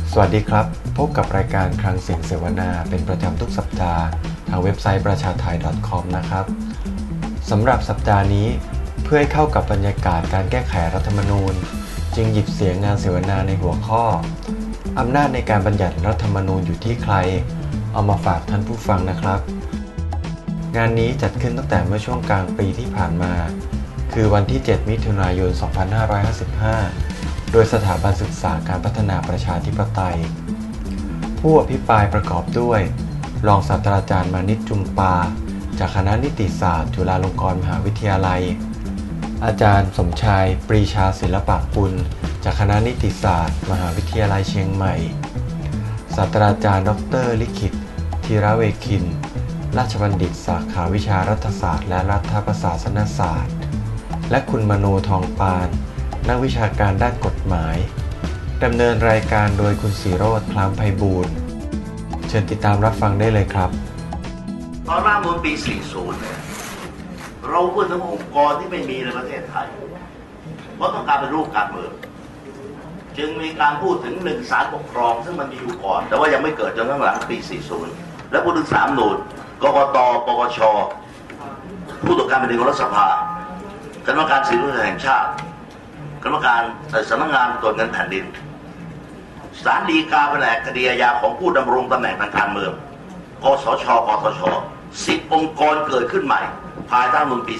สวัสดีครับพบกับรายการคลังเสียงเสวนาเป็นประจำทุกสัปดาห์ทางเว็บไซต์ประชาไทย .com นะครับสำหรับสัปดาห์นี้เพื่อให้เข้ากับบรรยากาศการแก้ไขรัฐธรรมนูญจึงหยิบเสียงงานเสวนาในหัวข้ออำนาจในการบัญญัติรัฐธรรมนูญอยู่ที่ใครเอามาฝากท่านผู้ฟังนะครับงานนี้จัดขึ้นตั้งแต่เมื่อช่วงกลางปีที่ผ่านมาคือวันที่ 7 มิถุนายน 2555 โดยสถาบันศึกษาการพัฒนาประชาธิปไตยผู้อภิปรายประกอบด้วยรองศาสตราจารย์มานิตจุมปาจากคณะนิติศาสตร์จุฬาลงกรณ์มหาวิทยาลัยอาจารย์สมชายปรีชาศิลปะกุลจากคณะนิติศาสตร์มหาวิทยาลัยเชียงใหม่ศาสตราจารย์ดร.ลิขิตธีระเวคินราชบัณฑิตสาขาวิชารัฐศาสตร์และรัฐประศาสนศาสตร์และคุณมโนทองปานนักวิชาการด้านกฎหมายดำเนินรายการโดยคุณศิโรจน์ คล้ามไพบูลย์เชิญติดตามรับฟังได้เลยครับตอนรัฐธรรมนูญปี 40 เนี่ยเราพูดถึงองค์กรที่ไม่มีในประเทศไทยเพราะต้องการเป็นรูปการเมืองจึงมีการพูดถึง1ศาลปกครองซึ่งมันมีอยู่ก่อนแต่ว่ายังไม่เกิดจนหลังปี 40 และพูดถึง3 หน่วยกกต.ปปช.ผู้ตรวจการแผ่นดินของรัฐสภาคณะกรรมการสิทธิมนุษยชนแห่งชาติคณะกรรมการสำนักงานตรวจเงินแผ่นดินศาลฎีกาแผนกคดีอาญาของผู้ดำรงตำแหน่งทางการเมืองกสช.กทช. 10 องค์กรเกิดขึ้นใหม่ภายใต้รัฐธรรมนูญปี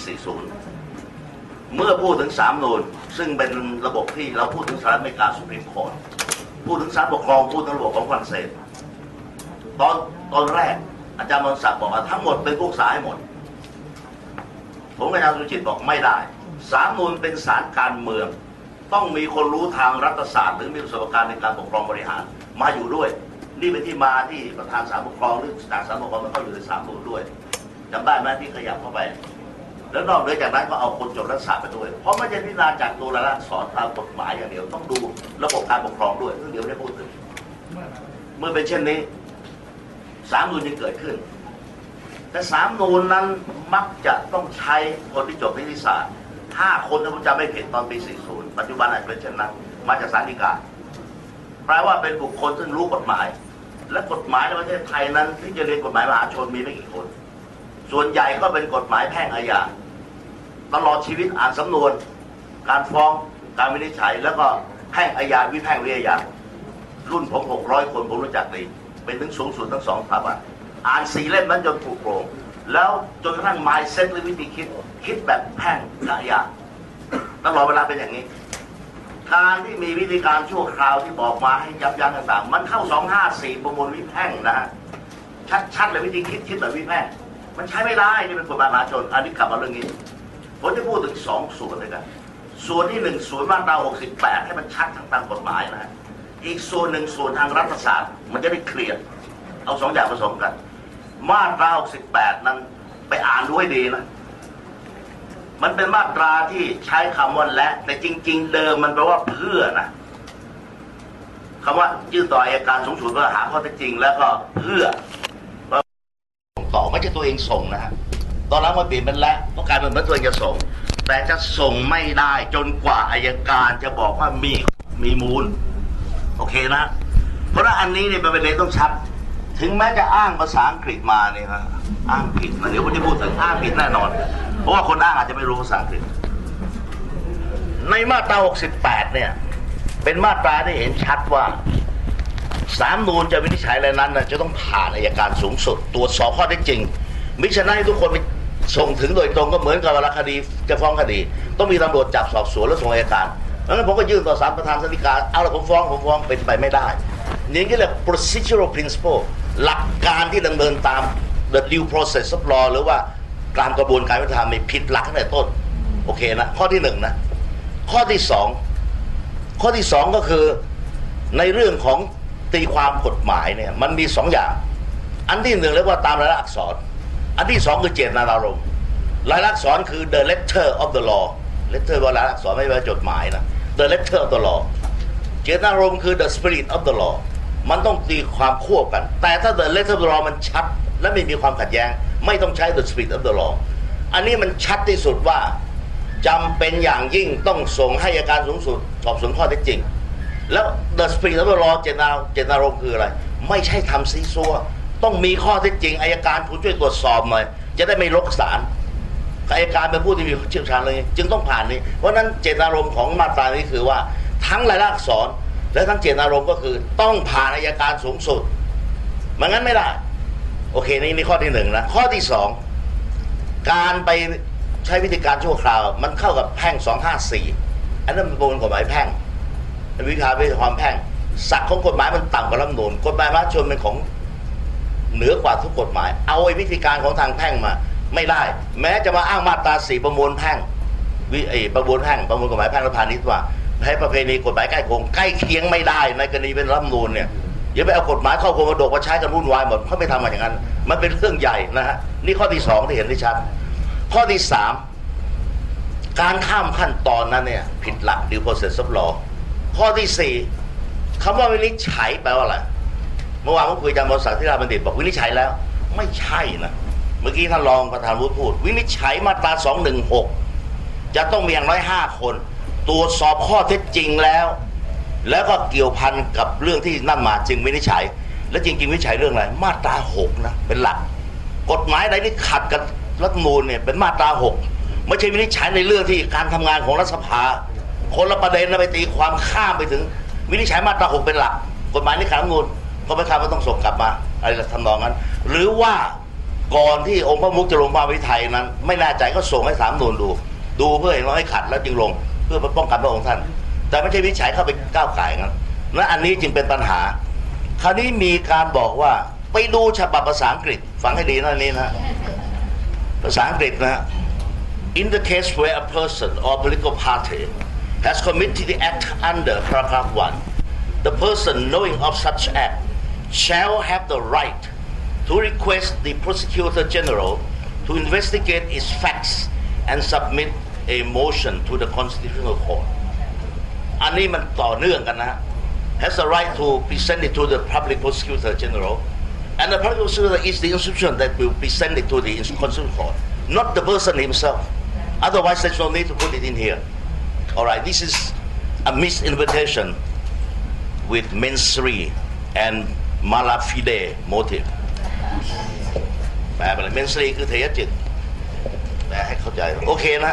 40 เมื่อพูดถึง3 หน่วยซึ่งเป็นระบบที่เราพูดถึงสหรัฐอเมริกาสุพรีมคอร์ทพูดถึงศาลปกครองพูดถึงระบบของฝรั่งเศสตอนแรกอาจารย์มนศักดิ์บอกว่าทั้งหมดเป็นพวกศาลให้หมดผมกับอาจารย์สุจิตบอกไม่ได้ศาลนูนเป็นศาลการเมืองต้องมีคนรู้ทางรัฐศาสตร์หรือมีประสบการณ์ในการปกครองบริหารมาอยู่ด้วยนี่เป็นที่มาที่ประธานศาลปกครองหรือจากศาลปกครองมันเข้าอยู่ในศาลนูนด้วยจำได้ไหมที่ขยับเข้าไปแล้วนอกเหนือจากนั้นก็เอาคนจบรัฐศาสตร์ไปด้วยเพราะไม่ใช่พิจารณาจากตัวละสอนตามกฎหมายอย่างเดียวต้องดูระบบการปกครองด้วยซึ่งเดี๋ยวได้พูดถึงเมื่อเป็นเช่นนี้ศาลนูนยังเกิดขึ้นแต่ศาลนูนนั้นมักจะต้องใช้คนที่จบนิติศาสตร์5 คนถ้าผมจำไม่ผิดตอนปี 40 ปัจจุบันอาจเป็นเช่นนั้นมาจากศาลฎีกาแปลว่าเป็นบุคคลซึ่งรู้กฎหมายและกฎหมายในประเทศไทยนั้นที่จะเรียนกฎหมายมหาชนมีไม่กี่คนส่วนใหญ่ก็เป็นกฎหมายแพ่งอาญาตลอดชีวิตอ่านสำนวนการฟ้องการวินิจฉัยแล้วก็แพ่งอาญาวิแพ่งวิอาญารุ่นผม600 คนผมรู้จักดีเป็นถึงสูงสุดทั้ง2 สถาบันอ่าน4 เล่มนั้นจนปลุกโปร่งแล้วจนกระทั่ง mindset หรือวิธีคิดแบบแพ่งอาญาตลอดเวลาเป็นอย่างนี้การที่มีวิธีการชั่วคราวที่บอกมาให้ยับยั้งต่างๆมันเข้า254ประมวลวิแพ่งนะฮะชัดๆเลยวิธีคิดแบบวิแพ่งมันใช้ไม่ได้นี่เป็นกฎหมายมหาชนอันนี้กลับมาเรื่องนี้ผมจะพูดถึง2 ส่วนเลยกันส่วนที่1ส่วนมาตรา68ให้มันชัดทางตามกฎหมายนะฮะอีกส่วนหนึ่งส่วนทางรัฐศาสตร์มันจะได้เคลียร์เอา2 อย่างผสมกันมาตรา68นั้นไปอ่านด้วยดีนะมันเป็นมาตราที่ใช้คำว่าและแต่จริงๆเดิมมันแปลว่าเพื่อนะคำว่ายื่นต่ออัยการสูงสุดเพื่อหาข้อเท็จจริงแล้วก็เพื่อต่อไม่ใช่ตัวเองส่งนะฮะตอนหลังมาเปลี่ยนเป็นและต้องการเป็นเหมือนตัวเองจะส่งแต่จะส่งไม่ได้จนกว่าอัยการจะบอกว่ามีมูลโอเคนะเพราะว่าอันนี้เนี่ยเป็นประเด็นต้องชัดถึงแม้จะอ้างภาษาอังกฤษมาเนี่ยครับอ้างผิดนะเดี๋ยวผมจะพูดถึงอ้างผิดแน่นอนเพราะว่าคนอ้างอาจจะไม่รู้ภาษาอังกฤษในมาตรา68เนี่ยเป็นมาตราที่เห็นชัดว่าศาลนูนจะวินิจฉัยอะไรนั้นจะต้องผ่านอัยการสูงสุดตรวจสอบข้อเท็จจริงมิฉะนั้นให้ทุกคนไปส่งถึงโดยตรงก็เหมือนกับเวลาคดีจะฟ้องคดีต้องมีตำรวจจับสอบสวนแล้วส่งอัยการเพราะฉะนั้นผมก็ยื่นต่อศาลประธานศาลฎีกาเอาละผมฟ้องเป็นไปไม่ได้นี่ก็เรียก procedural principle หลักการที่ดำเนินตาม the due process of law หรือว่าตามกระบวนการยุติธรรมผิดหลักตั้งแต่ต้นโอเคนะข้อที่1นะข้อที่2ก็คือในเรื่องของตีความกฎหมายเนี่ยมันมี2 อย่างอันที่1เรียกว่าตามลายลักษณ์อักษรอันที่2คือเจตนารมณ์ลายลักษณ์อักษรคือ the letter of the law letter ว่าลายลักษณ์อักษรไม่ใช่จดหมายนะ the letter of the law เจตนารมณ์คือ the spirit of the law มันต้องตีความควบกันแต่ถ้า the letter of the law มันชัดและไม่มีความขัดแย้งไม่ต้องใช้ the spirit of the law อันนี้มันชัดที่สุดว่าจำเป็นอย่างยิ่งต้องส่งให้อัยการสูงสุดสอบสวนข้อเท็จจริงแล้ว the spirit of the law เจตนารมณ์คืออะไรไม่ใช่ทำซีซัวต้องมีข้อเท็จจริงอัยการผู้ช่วยตรวจสอบหน่อยจะได้ไม่ลกศาลอัยการเป็นผู้ที่มีเชี่ยวชาญเลยจึงต้องผ่านนี้เพราะนั้นเจตนารมณ์ของมาตรานี้คือว่าทั้งรายลักษณ์อักษรและทั้งเจตนารมณ์ก็คือต้องผ่านอัยการสูงสุดไม่งั้นไม่ได้โอเคนี่ข้อที่หนึ่งนะข้อที่สองการไปใช้วิธีการชั่วคราวมันเข้ากับแพ่ง254อันนั้นเป็นประมวลกฎหมายแพ่งวิธีความแพ่งศักดิ์ของกฎหมายมันต่ำกว่ารัฐธรรมนูญกฎหมายมหาชนเป็นของเหนือกว่าทุกกฎหมายเอาไอ้วิธีการของทางแพ่งมาไม่ได้แม้จะมาอ้างมาตรา4ประมวลแพ่งประมวลแพ่งประมวลกฎหมายแพ่งและพาณิชย์ว่าให้ประเพณีกฎหมายใกล้เคียงไม่ได้ในกรณีเป็นรัฐธรรมนูญเนี่ยอย่าไปเอากฎหมายเข้ากรมดกมาใช้กันวุ่นวายหมดเขาไม่ทำอย่างนั้นมันเป็นเรื่องใหญ่นะฮะนี่ข้อที่สองที่เห็นได้ชัดข้อที่สามการข้ามขั้นตอนนั้นเนี่ยผิดหลัก due process of law ข้อที่สี่คำว่าวินิจฉัยแปลว่าอะไรเมื่อวานผมคุยกับอาจารย์บรศักดิ์ที่ราชบัณฑิตบอกวินิจฉัยแล้วไม่ใช่นะเมื่อกี้ท่านรองประธานวุฒิพูดวินิจฉัยมาตรา216จะต้องมีอย่างน้อย5คนตรวจสอบข้อเท็จจริงแล้วก็เกี่ยวพันกับเรื่องที่นั่นมาจึงวินิจฉัยและจริงๆวินิจฉัยเรื่องอะไรมาตรา6นะเป็นหลักกฎหมายใดที่ขัดกับรัฐธรรมนูญเนี่ยเป็นมาตรา6ไม่ใช่วินิจฉัยในเรื่องที่การทำงานของรัฐสภาคนละประเด็นนะไปตีความข้ามไปถึงวินิจฉัยมาตรา6เป็นหลักกฎหมายนี้ขัดรัฐธรรมนูญก็ไม่คาดว่าต้องส่งกลับมาอะไรทำนองนั้นหรือว่าก่อนที่องค์พระมุขจะลงมาวิไทยนั้นไม่แน่ใจก็ส่งให้ศาลรัฐธรรมนูญดูเพื่อเห็นว่าให้ขัดแล้วจึงลงเพื่อป้องกันพระองค์ท่านแต่ไม่ใช่วินิจฉัยเข้าไปก้าวไก่งั้นและอันนี้จึงเป็นปัญหาคราวนี้มีการบอกว่าไปดูฉบับภาษาอังกฤษฟังให้ดีนะนี่นะภาษาอังกฤษนะ In the case where a person or political party has committed the act under paragraph 1 the person knowing of such act shall have the right to request the prosecutor general to investigate its facts and submit a motion to the constitutional court อันนี้มันต่อเนื่องกันนะ has the right to present it to the public prosecutor general and the public prosecutor is the institution that will present it to the constitutional court not the person himself otherwise there's no need to put it in here alright this is a misinterpretation with mensri and malafide motive แปลไปเลย mensri คือเทยจิตแปลให้เข้าใจโอเคนะ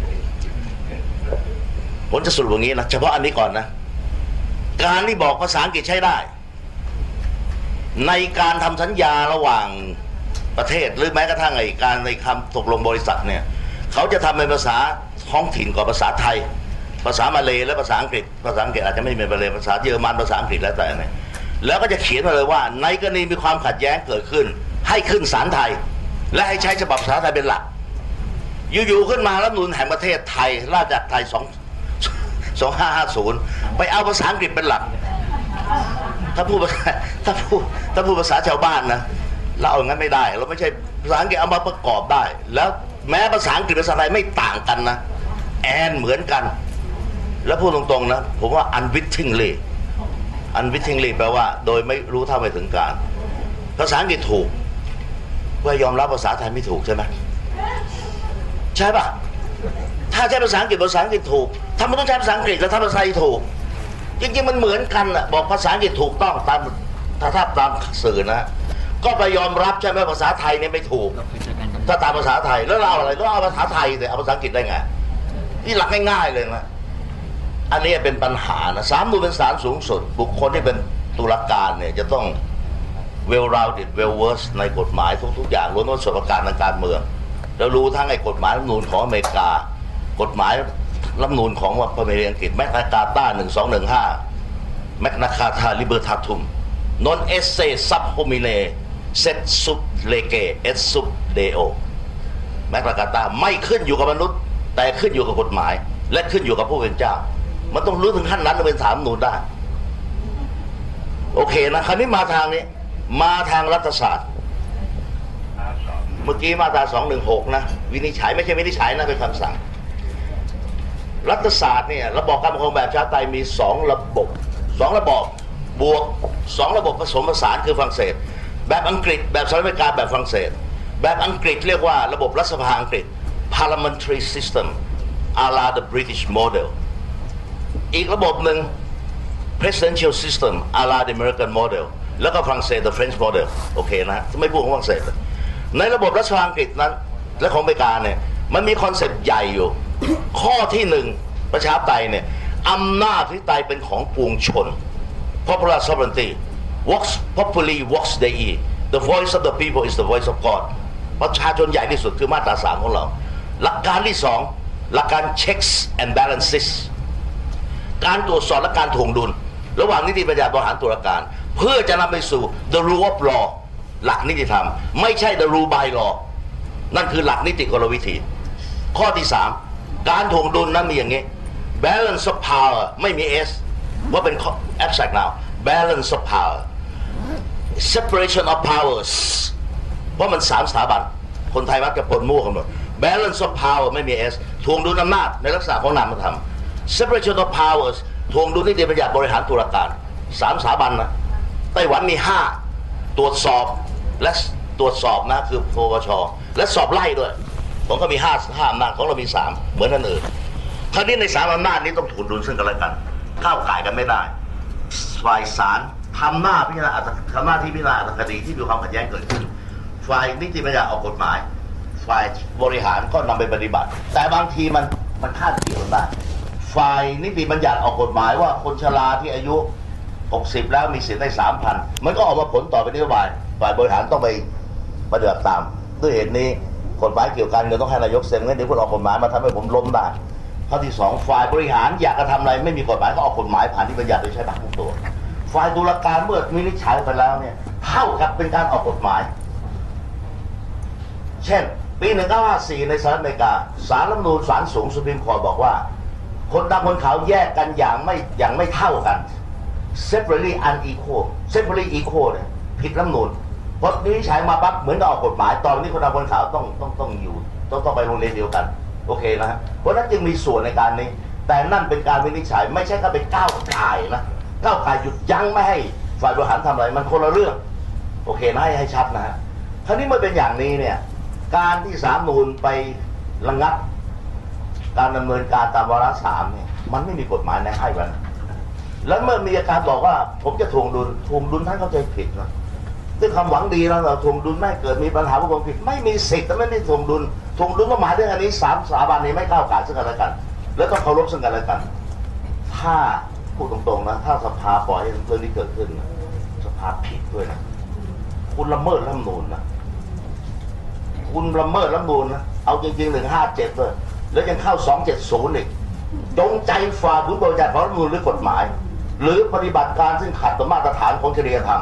ผมจะสรุปอย่างนี้นะเฉพาะอันนี้ก่อนนะการที่บอกภาษาอังกฤษใช้ได้ในการทำสัญญาระหว่างประเทศหรือแม้กระทั่งการในคำตกลงบริษัทเนี่ยเขาจะทำเป็นภาษาท้องถิ่นกว่าภาษาไทยภาษามาเลย์และภาษาอังกฤษอาจจะไม่เป็นมาเลย์ภาษาเยอรมันภาษาอังกฤษแล้วแต่เนี่ยแล้วก็จะเขียนมาเลยว่าในกรณีมีความขัดแย้งเกิดขึ้นให้ขึ้นศาลไทยและให้ใช้ฉบับภาษาไทยเป็นหลักอยู่ๆขึ้นมารัฐธรรมนูญแห่งประเทศไทยราชอาณาจักรไทย2550ไปเอาภาษาอังกฤษเป็นหลักถ้าพูดภาษาชาวบ้านนะเราเอางั้นไม่ได้เราไม่ใช่ภาษาอังกฤษเอามาประกอบได้แล้วแม้ภาษาอังกฤษภาษาไทยไม่ต่างกันนะแอนเหมือนกันแล้วพูดตรงๆนะผมว่า unwittingly แปลว่าโดยไม่รู้เท่าไม่ถึงการภาษาอังกฤษถูกว่ายอมรับภาษาไทยไม่ถูกใช่ไหมใช่ป่ะถ้าใช้ภาษาอังกฤษถูกทำไมต้องใช้ภาษาอังกฤษแล้วถ้าภาษาไทยถูกจริงๆมันเหมือนกันแหละบอกภาษาอังกฤษถูกต้องตามตามสื่อนะก็ไปยอมรับใช่ไหมภาษาไทยเนี่ยไม่ถูกถ้าตามภาษาไทยแล้วเราอะไรต้องเอาภาษาไทยแต่เอาภาษาอังกฤษได้ไงนี่หลักง่ายๆเลยนะอันนี้เป็นปัญหานะศาลดูเป็นศาลสูงสุดบุคคลที่เป็นตุลาการเนี่ยจะต้อง well rounded well versed ในกฎหมายทุกๆอย่างล้วนต้องประสบการณ์ทางการเมืองแล้วรู้ทั้งไอ้กฎหมายรัฐธรรมนูญของอเมริกากฎหมายรัฐธรรมนูญของประเทศอังกฤษแมกนาคาตา1215แมกนาคาตาลิเบอร์ทัตุมนอนเอเซซับโฮมิเนเซตซุปเลเกเอสซุปเดโอแมกนาคาตาไม่ขึ้นอยู่กับมนุษย์แต่ขึ้นอยู่กับกฎหมายและขึ้นอยู่กับผู้เป็นเจ้ามันต้องรู้ถึงขั้นนั้นเป็นฐานนูนได้โอเคนะคราวนี้มาทางนี้มาทางรัฐศาสตร์เมื่อกี้มาตรา216นะวินิจฉัยไม่ใช่วินิจฉัยนะเป็นคำสั่งรัฐศาสตร์เนี่ยระบอบการปกครองแบบชาติไทยมี2ระบบบวก2ระบบผสมผสานคือฝรั่งเศสแบบอังกฤษแบบสหรัฐอเมริกาแบบฝรั่งเศสแบบอังกฤษเรียกว่าระบบรัฐสภาอังกฤษ parliamentary system a la the British model อีกระบบหนึ่ง presidential system à la the American model แล้วก็ฝรั่งเศส the French model โอเคนะไม่พูดของฝรั่งเศสในระบบรัฐสภาอังกฤษนั้นและของอเมริกาเนี่ยมันมีคอนเซ็ปต์ใหญ่อยู่ ข้อที่หนึ่งประชาธิปไตยเนี่ยอำนาจอธิปไตยเป็นของปวงชน popular sovereignty vox populi vox dei the voice of the people is the voice of God ประชาชนใหญ่ที่สุดคือมาตราสามของเราหลักการที่สองหลักการ checks and balances การตรวจสอบและการถ่วงดุลระหว่างนิติบัญญัติบริหารตุลาการเพื่อจะนำไปสู่ the rule of law หลักนิติธรรมไม่ใช่ the rule by law นั่นคือหลักนิติกลวิธีข้อที่สามการถ่วงดุลนั้นมีอย่างนี้ balance of power ไม่มี S ว่าเป็น abstract now balance of power separation of powers เพราะมันสามสถาบันคนไทยมักจะปนมั่วกันหมด balance of power ไม่มี S ถ่วงดุลอำนาจในลักษณะของนามธรรม separation of powers ถ่วงดุลนิติบัญญัติบริหารตุลาการสามสถาบันนะไต้หวันมี5ตรวจสอบและตรวจสอบนะคือปปชและสอบไล่ด้วยของเขามี5อำนาจของเรามี3เหมือนกันอื่นคราวนี้ใน3อำนาจนี้ต้องถ่วงดุลซึ่งกันและกันก้าวไก่กันไม่ได้ฝ่ายศาลทำหน้าที่พิจารณาคดีที่มีความขัดแย้งเกิดขึ้นฝ่ายนิติบัญญัติออกกฎหมายฝ่ายบริหารก็นำไปปฏิบัติแต่บางทีมันคาดเกี่ยวกันได้ฝ่ายนิติบัญญัติออกกฎหมายว่าคนชราที่อายุ60แล้วมีสิทธิ์ได้ 3,000 มันก็ออกมาผลต่อไปนโยบายฝ่ายบริหารต้องไปปฏิบัติตามด้วยเหตุนี้กฎหมายเกี่ยวกับการเงินต้องให้นายกเซ็นงั้นเดี๋ยวคุณออกกฎหมายมาทำให้ผมล้มได้ข้อที่2ฝ่ายบริหารอยากจะทำอะไรไม่มีกฎหมายก็ออกกฎหมายผ่านนิติบัญญัติโดยใช้บัตรทุกตัวฝ่ายตุลาการเมื่อวินิจฉัยไปแล้วเนี่ยเท่ากับเป็นการออกกฎหมายเช่นปี1954ในสหรัฐอเมริกาศาลรัฐธรรมนูญศาลสูงสุพรีมคอร์ตบอกว่าคนดำคนขาวแยกกันอย่างไม่เท่ากัน separately unequal separately equal เนี่ยผิดรัฐธรรมนูญพอวินิจฉัยมาปั๊บเหมือนกับออกกฎหมายตอนนี้คนดำคนขาวต้องอยู่ต้องไปโรงเรียนเดียวกันโอเคนะฮะเพราะนั้นจึงมีส่วนในการนี้แต่นั่นเป็นการวินิจฉัยไม่ใช่ก็เป็นก้าวไก่นะก้าวไก่หยุดยั้งไม่ให้ฝ่ายบริหารทำอะไรมันคนละเรื่องโอเคนะให้ชัดนะฮะคราวนี้เมื่อเป็นอย่างนี้เนี่ยการที่ศาลนูญไประงับการดำเนินการตามวาระ3เนี่ยมันไม่มีกฎหมายในให้มันแล้วเมื่อมีอาการบอกว่าผมจะถ่วงดุลท่านเข้าใจผิดนะด้วยความหวังดีแล้วเราถ่วงดุลไม่เกิดมีปัญหาว่าผมผิดไม่มีสิทธิ์แต่ไม่ได้ถ่วงดุลก็หมายถึงอันนี้3สถาบันนี้ไม่ก้าวไก่ซึ่งกันและกันแล้วต้องเคารพซึ่งกันและกันถ้าพูดตรงๆนะถ้าสภาปล่อยให้เรื่องนี้เกิดขึ้นนะสภาผิดด้วยนะคุณละเมิดรัฐธรรมนูญนะคุณละเมิดรัฐธรรมนูญนะเอาจริงๆ157เลยแล้วยังเข้า270อีกจงใจฝ่าฝืนบทบัญญัติของรัฐธรรมนูญหรือกฎหมายหรือปฏิบัติการซึ่งขัดต่อมาตรฐานของจริยธรรม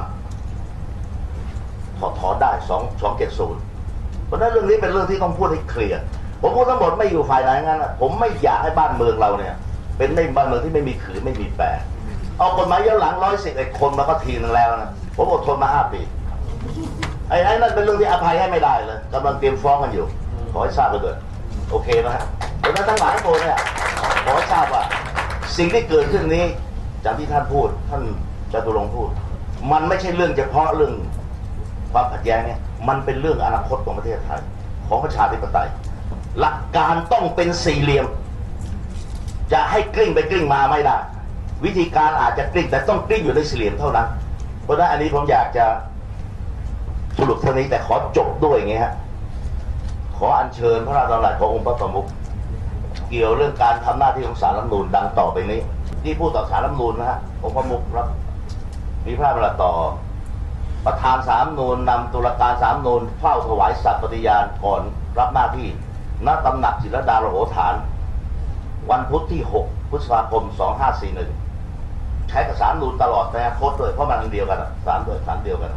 ถอนได้270เพราะฉะนั้นเรื่องนี้เป็นเรื่องที่ต้องพูดให้เคลียร์ผมพูดทั้งหมดไม่อยู่ฝ่ายไหนงั้นนะผมไม่อยากให้บ้านเมืองเราเนี่ยเป็นบ้านเมืองที่ไม่มีขืนไม่มีแปรออกกฎหมายย้อนหลัง111 คนมาก็ทีนึงแล้วนะผมอดทนมา5 ปีไอ้นั่นเป็นเรื่องที่อภัยให้ไม่ได้เลยกำลังเตรียมฟ้องกันอยู่ขอให้ทราบไปด้วยโอเคนะฮะเพราะฉะนั้นทั้งหลายทั้งปวงเนี่ยขอให้ทราบว่าสิ่งที่เกิดขึ้นนี้จากที่ท่านพูดท่านจตุรงค์พูดมันไม่ใช่เรื่องเฉพาะเรื่องความขัดแย้งเนี่ยมันเป็นเรื่องอนาคตของประเทศไทยของประชาธิปไตยหลักการต้องเป็นสี่เหลี่ยมจะให้กลิ้งไปกลิ้งมาไม่ได้วิธีการอาจจะกลิ้งแต่ต้องกลิ้งอยู่ในสี่เหลี่ยมเท่านั้นเพราะฉะนั้นอันนี้ผมอยากจะสรุปเท่านี้แต่ขอจบด้วยอย่างงี้ฮะขออัญเชิญพระราชดำรัสขององค์พระประมุขเกี่ยวเรื่องการทำหน้าที่ของศาลรัฐธรรมนูญดังต่อไปนี้ที่พูดต่อศาลรัฐธรรมนูญนะฮะองค์พระประมุขครับมีพระราชดำรัสต่อประธานศาลรัฐธรรมนูญนำตุลาการศาลรัฐธรรมนูญเฝ้าถวายสัตย์ปฏิญาณก่อนรับหน้าที่ณตำหนักศิลดาโลโหฐานวันพุธที่6 พฤษภาคม 2541ใช้กับศาลรัฐธรรมนูญตลอดในอนาคตด้วยเพราะมันอันเดียวกันศาลเดียวกัน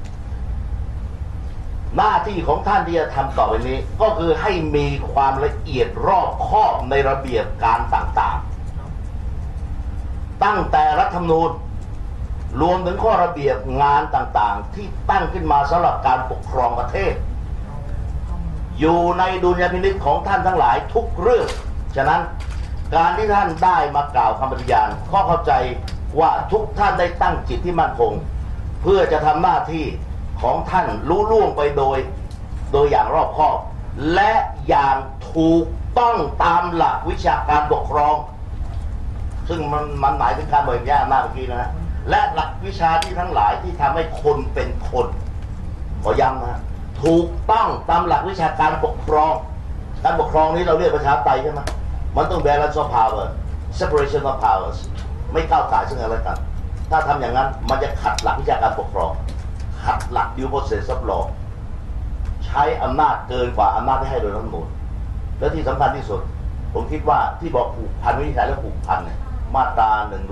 หน้าที่ของท่านที่จะทำต่อไปนี้ก็คือให้มีความละเอียดรอบคอบในระเบียบการต่างๆตั้งแต่รัฐธรรมนูญรวมถึงข้อระเบียบงานต่างๆที่ตั้งขึ้นมาสำหรับการปกครองประเทศอยู่ในดุลยพินิจของท่านทั้งหลายทุกเรื่องฉะนั้นการที่ท่านได้มากล่าวคำปฏิญาณข้อเข้าใจว่าทุกท่านได้ตั้งจิตที่มั่นคงเพื่อจะทำหน้าที่ของท่านรู้ล่วงไปโดยอย่างรอบคอบและอย่างถูกต้องตามหลักวิชาการปกครองซึ่งมันหมายถึงการเบิกแยกอำนาจเมื่อกี้นะและหลักวิชาที่ทั้งหลายที่ทำให้คนเป็นคนขอย้ำนะถูกต้องตามหลักวิชาการปกครองการปกครองนี้เราเรียกประชาธิปไตยใช่ไหมมันต้อง balance of power separation of powers ไม่ก้าวก่ายซึ่งกันและกันถ้าทำอย่างนั้นมันจะขัดหลักวิชาการปกครองขัดหลัก due process of law ใช้อำนาจเกินกว่าอำนาจที่ให้โดยรัฐธรรมนูญและที่สำคัญที่สุดผมคิดว่าที่บอกผูกพันวินิจฉัยและผูกพันเนี่ยมาตรา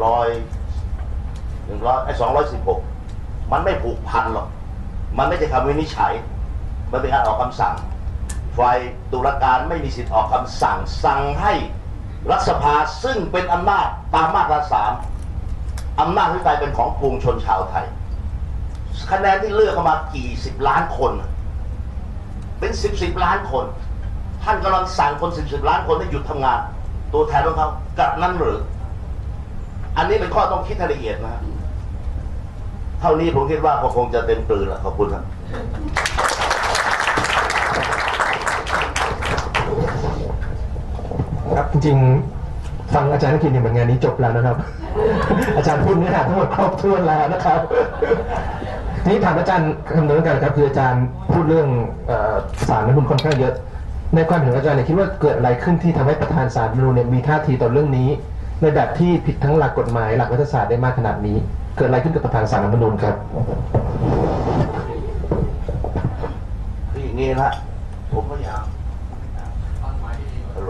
216มันไม่ผูกพันหรอกมันไม่ใช่คำวินิจฉัยมันเป็นการออกคำสั่งฝ่ายตุลาการไม่มีสิทธิ์ออกคำสั่งสั่งให้รัฐสภาซึ่งเป็นอำนาจตามมาตรา3อำนาจที่ไปเป็นของปวงชนชาวไทยคะแนนที่เลือกเข้ามากี่10 ล้านคนเป็น10 ล้านคนท่านกำลังสั่งคน10 ล้านคนให้หยุดทำงานตัวแทนของเขากับนั้นหรืออันนี้เป็นข้อต้องคิดให้ละเอียดนะเท่านี้ผมคิดว่าคงจะเต็มปลือแล้วขอบคุณครับครับจริงๆฟังอาจารย์นักกินเนี่ยเหมือนงานนี้จบแล้วนะครับ อาจารย์พูดเนื้อหาทั้งหมดครบถ้วนแล้วนะครับทีนี้ถามอาจารย์คำนึงกันครับคืออาจารย์พูดเรื่องศาลรัฐธรรมนูญค่อนข้างเยอะในความเห็นอาจารย์เนี่ยคิดว่าเกิดอะไรขึ้นที่ทำให้ประธานศาลรัฐธรรมนูญเนี่ยมีท่าทีต่อเรื่องนี้ในแบบที่ผิดทั้งหลักกฎหมายหลักรัฐศาสตร์ได้มากขนาดนี้เกิดอะไรขึ้นกับประธานศาลรัฐธรรมนูญครับคืออย่างนี้นะผมพยายามโหล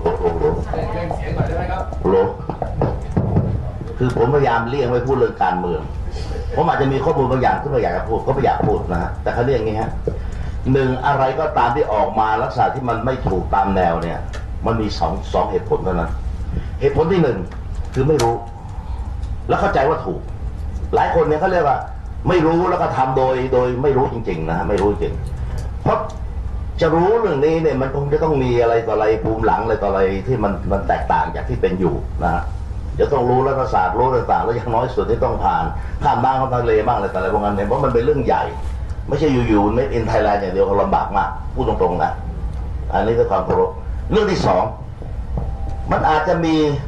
คือผมพยายามเลี่ยงไม่พูดเรื่องการเมืองผมอาจจะมีข้อมูลบางอย่างที่ไม่อยากจะพูดก็ไม่อยากพูดนะฮะแต่เขาเรียกอย่างนี้ฮะหนึ่งอะไรก็ตามที่ออกมาลักษณะที่มันไม่ถูกตามแนวเนี่ยมันมีสองเหตุผลเท่านั้นเหตุผลที่หนึ่งคือไม่รู้แล้วเข้าใจว่าถูกหลายคนเนี่ยเขาเรียกว่าไม่รู้แล้วก็ทำโดยไม่รู้จริงๆนะฮะไม่รู้จริงเพราะจะรู้เรื่องนี้เนี่ยมันคงจะต้องมีอะไรต่ออะไรภูมิหลังอะไรต่ออะไรที่มันแตกต่างจากที่เป็นอยู่นะฮะจะต้องรู้รัฐศาสตร์รู้ต่างๆแล้วอย่างน้อยสุดที่ต้องผ่านข้ามน้ำข้ามทะเลบ้างอะไรแต่อะไรพวกนั้นเนี่ยเพราะมันเป็นเรื่องใหญ่ไม่ใช่อยู่ๆไม่อินไทยแลนด์อย่างเดียวเขาลำบากมากพูดตรงๆนะอันนี้คือความเคารพเรื่องที่สองมันอาจจะ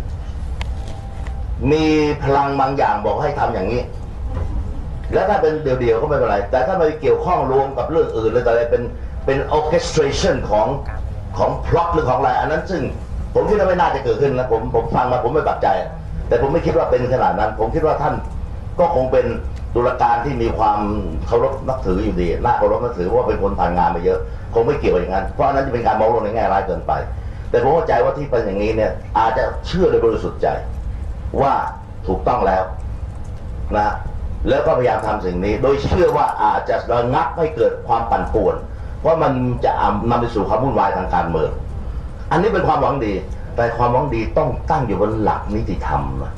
มีพลังบางอย่างบอกให้ทำอย่างนี้แล้วถ้าเป็นเดี่ยวๆก็ไม่เป็นไรแต่ถ้าไปเกี่ยวข้องรวมกับเรื่องอื่นเลยแต่อะไรเป็น orchestration ของ plot หรือของอะไรอันนั้นซึ่งผมคิดว่าไม่น่าจะเกิดขึ้นนะผมฟังมาผมไม่ปักใจแต่ผมไม่คิดว่าเป็นขนาดนั้นผมคิดว่าท่านก็คงเป็นตุลาการที่มีความเคารพนับถืออยู่ดีน่าเคารพนับถือเพราะว่าเป็นคนผ่านงานมาเยอะคงไม่เกี่ยวอย่างนั้นเพราะอันนั้นจะเป็นการมองลงในแง่ร้ายเกินไปแต่ผมเข้าใจว่าที่เป็นอย่างนี้เนี่ยอาจจะเชื่อโดยบริสุทธิ์ใจว่าถูกต้องแล้วนะแล้วก็พยายามทำสิ่งนี้โดยเชื่อว่าอาจจะระงับให้เกิดความปั่นป่วนเพราะมันจะนำไปสู่ความวุ่นวายทางการเมืองอันนี้เป็นความหวังดีแต่ความหวังดีต้องตั้งอยู่บนหลักนิติธรรมนะ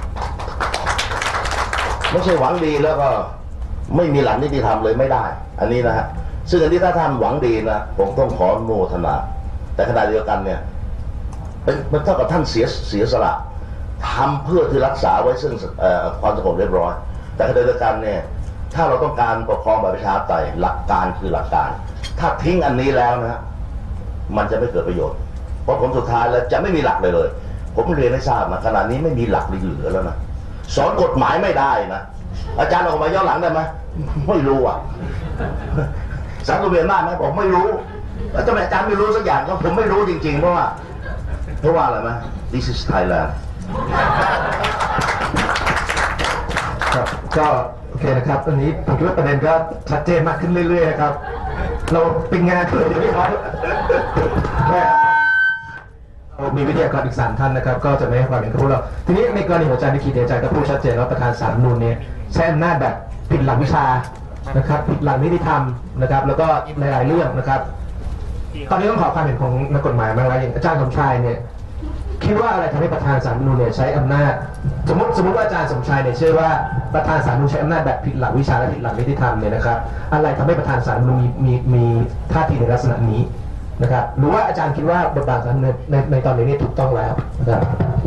ไม่ใช่หวังดีแล้วก็ไม่มีหลักนิติธรรมเลยไม่ได้อันนี้นะฮะซึ่งอันนี้ถ้าท่านหวังดีนะผมต้องขอโมทนาแต่ขณะเดียวกันเนี่ยเป็นเท่ากับท่านเสียสละทำเพื่อที่รักษาไว้ซึ่งความสงบเรียบร้อยแต่ขณะเดียวกันเนี่ยถ้าเราต้องการปกครองแบบประชาธิปไตยหลักการคือหลักการถ้าทิ้งอันนี้แล้วนะมันจะไม่เกิดประโยชน์เพราะผลสุดท้ายแล้วจะไม่มีหลักเลยผมเรียนให้ทราบนะขณะนี้ไม่มีหลักเหลือแล้วนะสอนกฎหมายไม่ได้นะอาจารย์ออกมาย้อนหลังได้ไหมไม่รู้อ่ะสังคมเรียนมากไหมบอกไม่รู้แล้วทำไมอาจารย์ไม่รู้สักอย่างก็ผมไม่รู้จริงๆเพราะว่าอะไรไหม This is Thailand ครับก็โอเคนะครับอันนี้ผมคิดว่าประเด็นก็ชัดเจนมากขึ้นเรื่อยๆนะครับเราเป็นงานเลยนะครับเรามีวิทยากรอีก3ท่านนะครับก็จะไม่ให้ความเห็นกับพวกเราทีนี้ในกรณีของอาจารย์นิคิตอาจารย์ก็พูดชัดเจนว่าประธานศาลรัฐธรรมนูญเนี่ยใช้อำนาจแบบผิดหลักวิชานะครับผิดหลักนิติธรรมนะครับแล้วก็หลายๆเรื่องนะครับตอนนี้ต้องขอความเห็นของนักกฎหมายบ้างแล้วอย่างอาจารย์สมชายเนี่ยคิดว่าอะไรทำให้ประธานศาลรัฐธรรมนูญเนี่ยใช้อำนาจสมมติว่าอาจารย์สมชายเนี่ยเชื่อว่าประธานศาลรัฐธรรมนูญใช้อำนาจแบบผิดหลักวิชาและผิดหลักนิติธรรมเนี่ยนะครับอะไรทำให้ประธานศาลรัฐธรรมนูญมีท่าทีในลักษณะนี้นะครับหรือว่าอาจารย์คิดว่าบทบาทในตอนนี้ถูกต้องแล้วนะครับ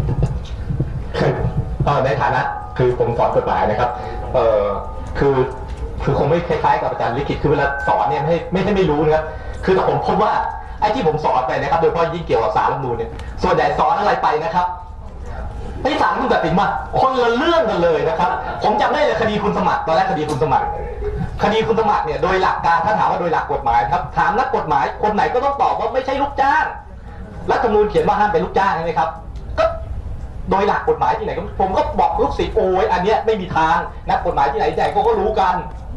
ในฐานะคือผมสอนกฎหมายนะครับคือคงไม่คล้ายๆกับอาจารย์ลิขิตคือเวลาสอนเนี่ยไม่รู้นะครับคือแต่ผมพบว่าไอ้ที่ผมสอนไปนะครับโดยเฉพาะยิ่งเกี่ยวกับศาลรัฐธรรมนูญเนี่ยส่วนใหญ่สอนอะไรไปนะครับไอ้ศาลคุณตัดสินมาคนละเรื่องกันเลยนะครับผมจำได้เลยคดีคุณสมัครตอนแรกคดีคุณสมัครเนี่ยโดยหลักการถ้าถามว่าโดยหลักกฎหมายครับถามนักกฎหมายคนไหนก็ต้องตอบว่าไม่ใช่ลูกจ้างรัฐธรรมนูญเขียนว่าห้ามเป็นลูกจ้างใช่ไหมครับก็โดยหลักกฎหมายที่ไหนก็ผมก็บอกลูกศิษย์โอ้ยอันเนี้ยไม่มีทางนักกฎหมายที่ไหนก็รู้กัน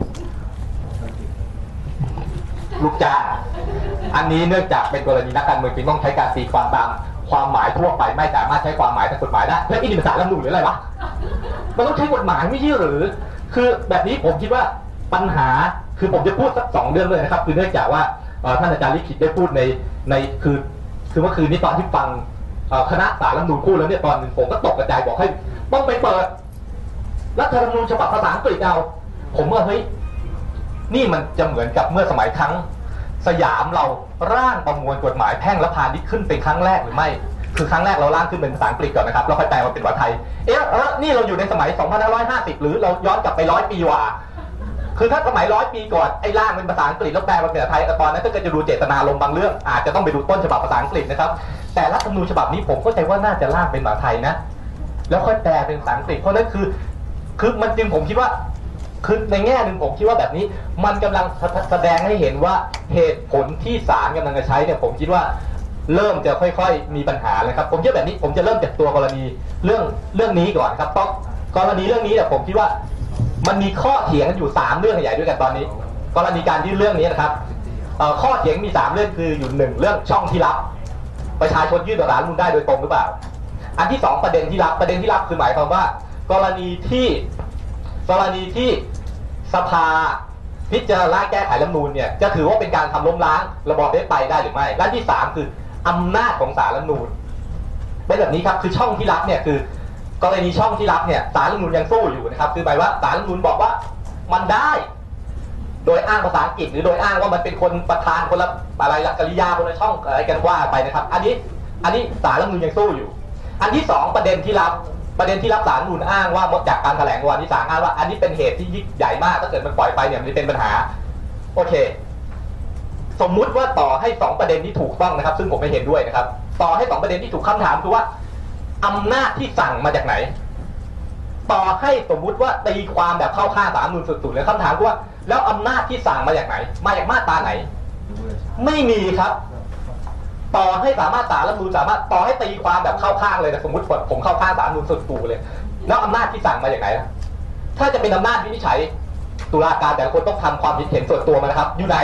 ลูกจ้างอันนี้เนื่องจากเป็นกรณีนักการเมืองจึงต้องใช้การตีความตามความหมายทั่วไปไม่สามารถใช้ความหมายทางกฎหมายได้แล้วนี่เป็นศาลรัฐธรรมนูญหรืออะไรวะมันต้องใช้กฎหมายไม่ใช่หรือคือแบบนี้ผมคิดว่าปัญหาคือผมจะพูดสัก2เรื่องเลยนะครับคือเนื่องจากว่าท่านอาจารย์ลิขิตได้พูดในคือเมื่อคืนนี้ตอนที่ฟังคณะศาลรัฐธรรมนูญพูดแล้วเนี่ยตอนหนึ่งผมก็ตกกระจายบอกให้ต้องไปเปิดรัฐธรรมนูญฉบับภาษาอังกฤษเอาผมว่าเฮ้ยนี่มันจะเหมือนกับเมื่อสมัยครั้งสยามเราร่างประมวลกฎหมายแพ่งและพาณิชย์ขึ้นเป็นครั้งแรกหรือไม่คือครั้งแรกเราร่างขึ้นเป็นภาษาอังกฤษก่อนนะครับแล้วค่อยแปลมาเป็นภาษาไทยนี่เราอยู่ในสมัย 2550 หรือเราย้อนกลับไป100 ปีว่าคือถ้าสมัย100 ปีก่อนไอ้ร่างเป็นภาษาอังกฤษแล้วแปลมาเป็นภาษาไทยตอนนั้นก็จะดูเจตนาลมบางเรื่องอาจจะต้องไปดูต้นฉบับภาษาอังกฤษนะครับแต่รัฐธรรมนูญฉบับนี้ผมเข้าใจว่าน่าจะร่างเป็นภาษาไทยนะแล้วค่อยแปลเป็นภาษาอังกฤษเพราะนั้นคือมันจึงผมคิดว่าคือในแง่หนึ่งผมคิดว่าแบบนี้มันกำลังแสดงให้เห็นว่าเหตุผลที่ศาลกำลังจะใช้เนี่ยผมคิดว่าเริ่มจะค่อยๆมีปัญหาเลยครับผมคิดแบบนี้ผมจะเริ่มจากตัวกรณีเรื่องนี้ก่อนครับเพราะกรณีเรื่องนี้เนี่ยผมคิดว่ามันมีข้อเถียงกันอยู่3เรื่องใหญ่ด้วยกันตอนนี้กรณีการยื่นเรื่องนี้นะครับข้อเถียงมี3เรื่องคืออยู่1เรื่องช่องที่รับประชาชนยื่นต่อศาลรัฐธรรมนูญได้โดยตรงหรือเปล่าอันที่2ประเด็นที่รับคือหมายความว่ากรณีที่สภาพิจารณาแก้ไขรัฐธรรมนูญเนี่ยจะถือว่าเป็นการทำล้มล้างระบอบประชาธิปไตยได้หรือไม่และที่3คืออำนาจของศาลรัฐธรรมนูญเป็นแบบนี้ครับคือช่องที่รับเนี่ยคือกรณีช่องที่รับเนี่ยศาลรัฐธรรมนูญยังสู้อยู่นะครับคือหมายว่าศาลรัฐธรรมนูญบอกว่ามันได้โดยอ้างภาษาอังกฤษหรือโดยอ้างว่ามันเป็นคนประธานคนละอะไรหลักกริยาคนละช่องอะไรกันว่าไปนะครับอันนี้ศาลรัฐธรรมนูญยังสู้อยู่อันที่2ประเด็นที่รับศาลรัฐธรรมนูญอ้างว่าจากการแถลงวันที่ศาลอ้างว่าอันนี้เป็นเหตุที่ยิ่งใหญ่มากถ้าเกิดมันปล่อยไปเนี่ยมันจะเป็นปัญหาโอเคสมมุติว่าต่อให้2ประเด็นนี้ถูกต้องนะครับซึ่งผมไม่เห็นด้วยนะครับต่อให้2ประเด็นที่ถูกคำถามคือว่าอำนาจที่สั่งมาจากไหนต่อให้สมมุติว่าตีความแบบเข้าข้างศาลรัฐธรรมนูญสุดๆเลยคำถามคือว่าแล้วอำนาจที่สั่งมาจากไหนมาจากมาตราไหนไม่มีครับต่อให้สามารถศาลรัฐธรรมนูญสามารถต่อให้ตีความแบบเข้าข้างเลยนะสมมติผมเข้าข้างศาลรัฐธรรมนูญสุดตู่เลยแล้วอำนาจที่สั่งมาจากไหนถ้าจะเป็นอำนาจวินิจฉัยตุลาการแต่ละคนต้องทำความคิดเห็นส่วนตัวมานะครับอยู่ไหน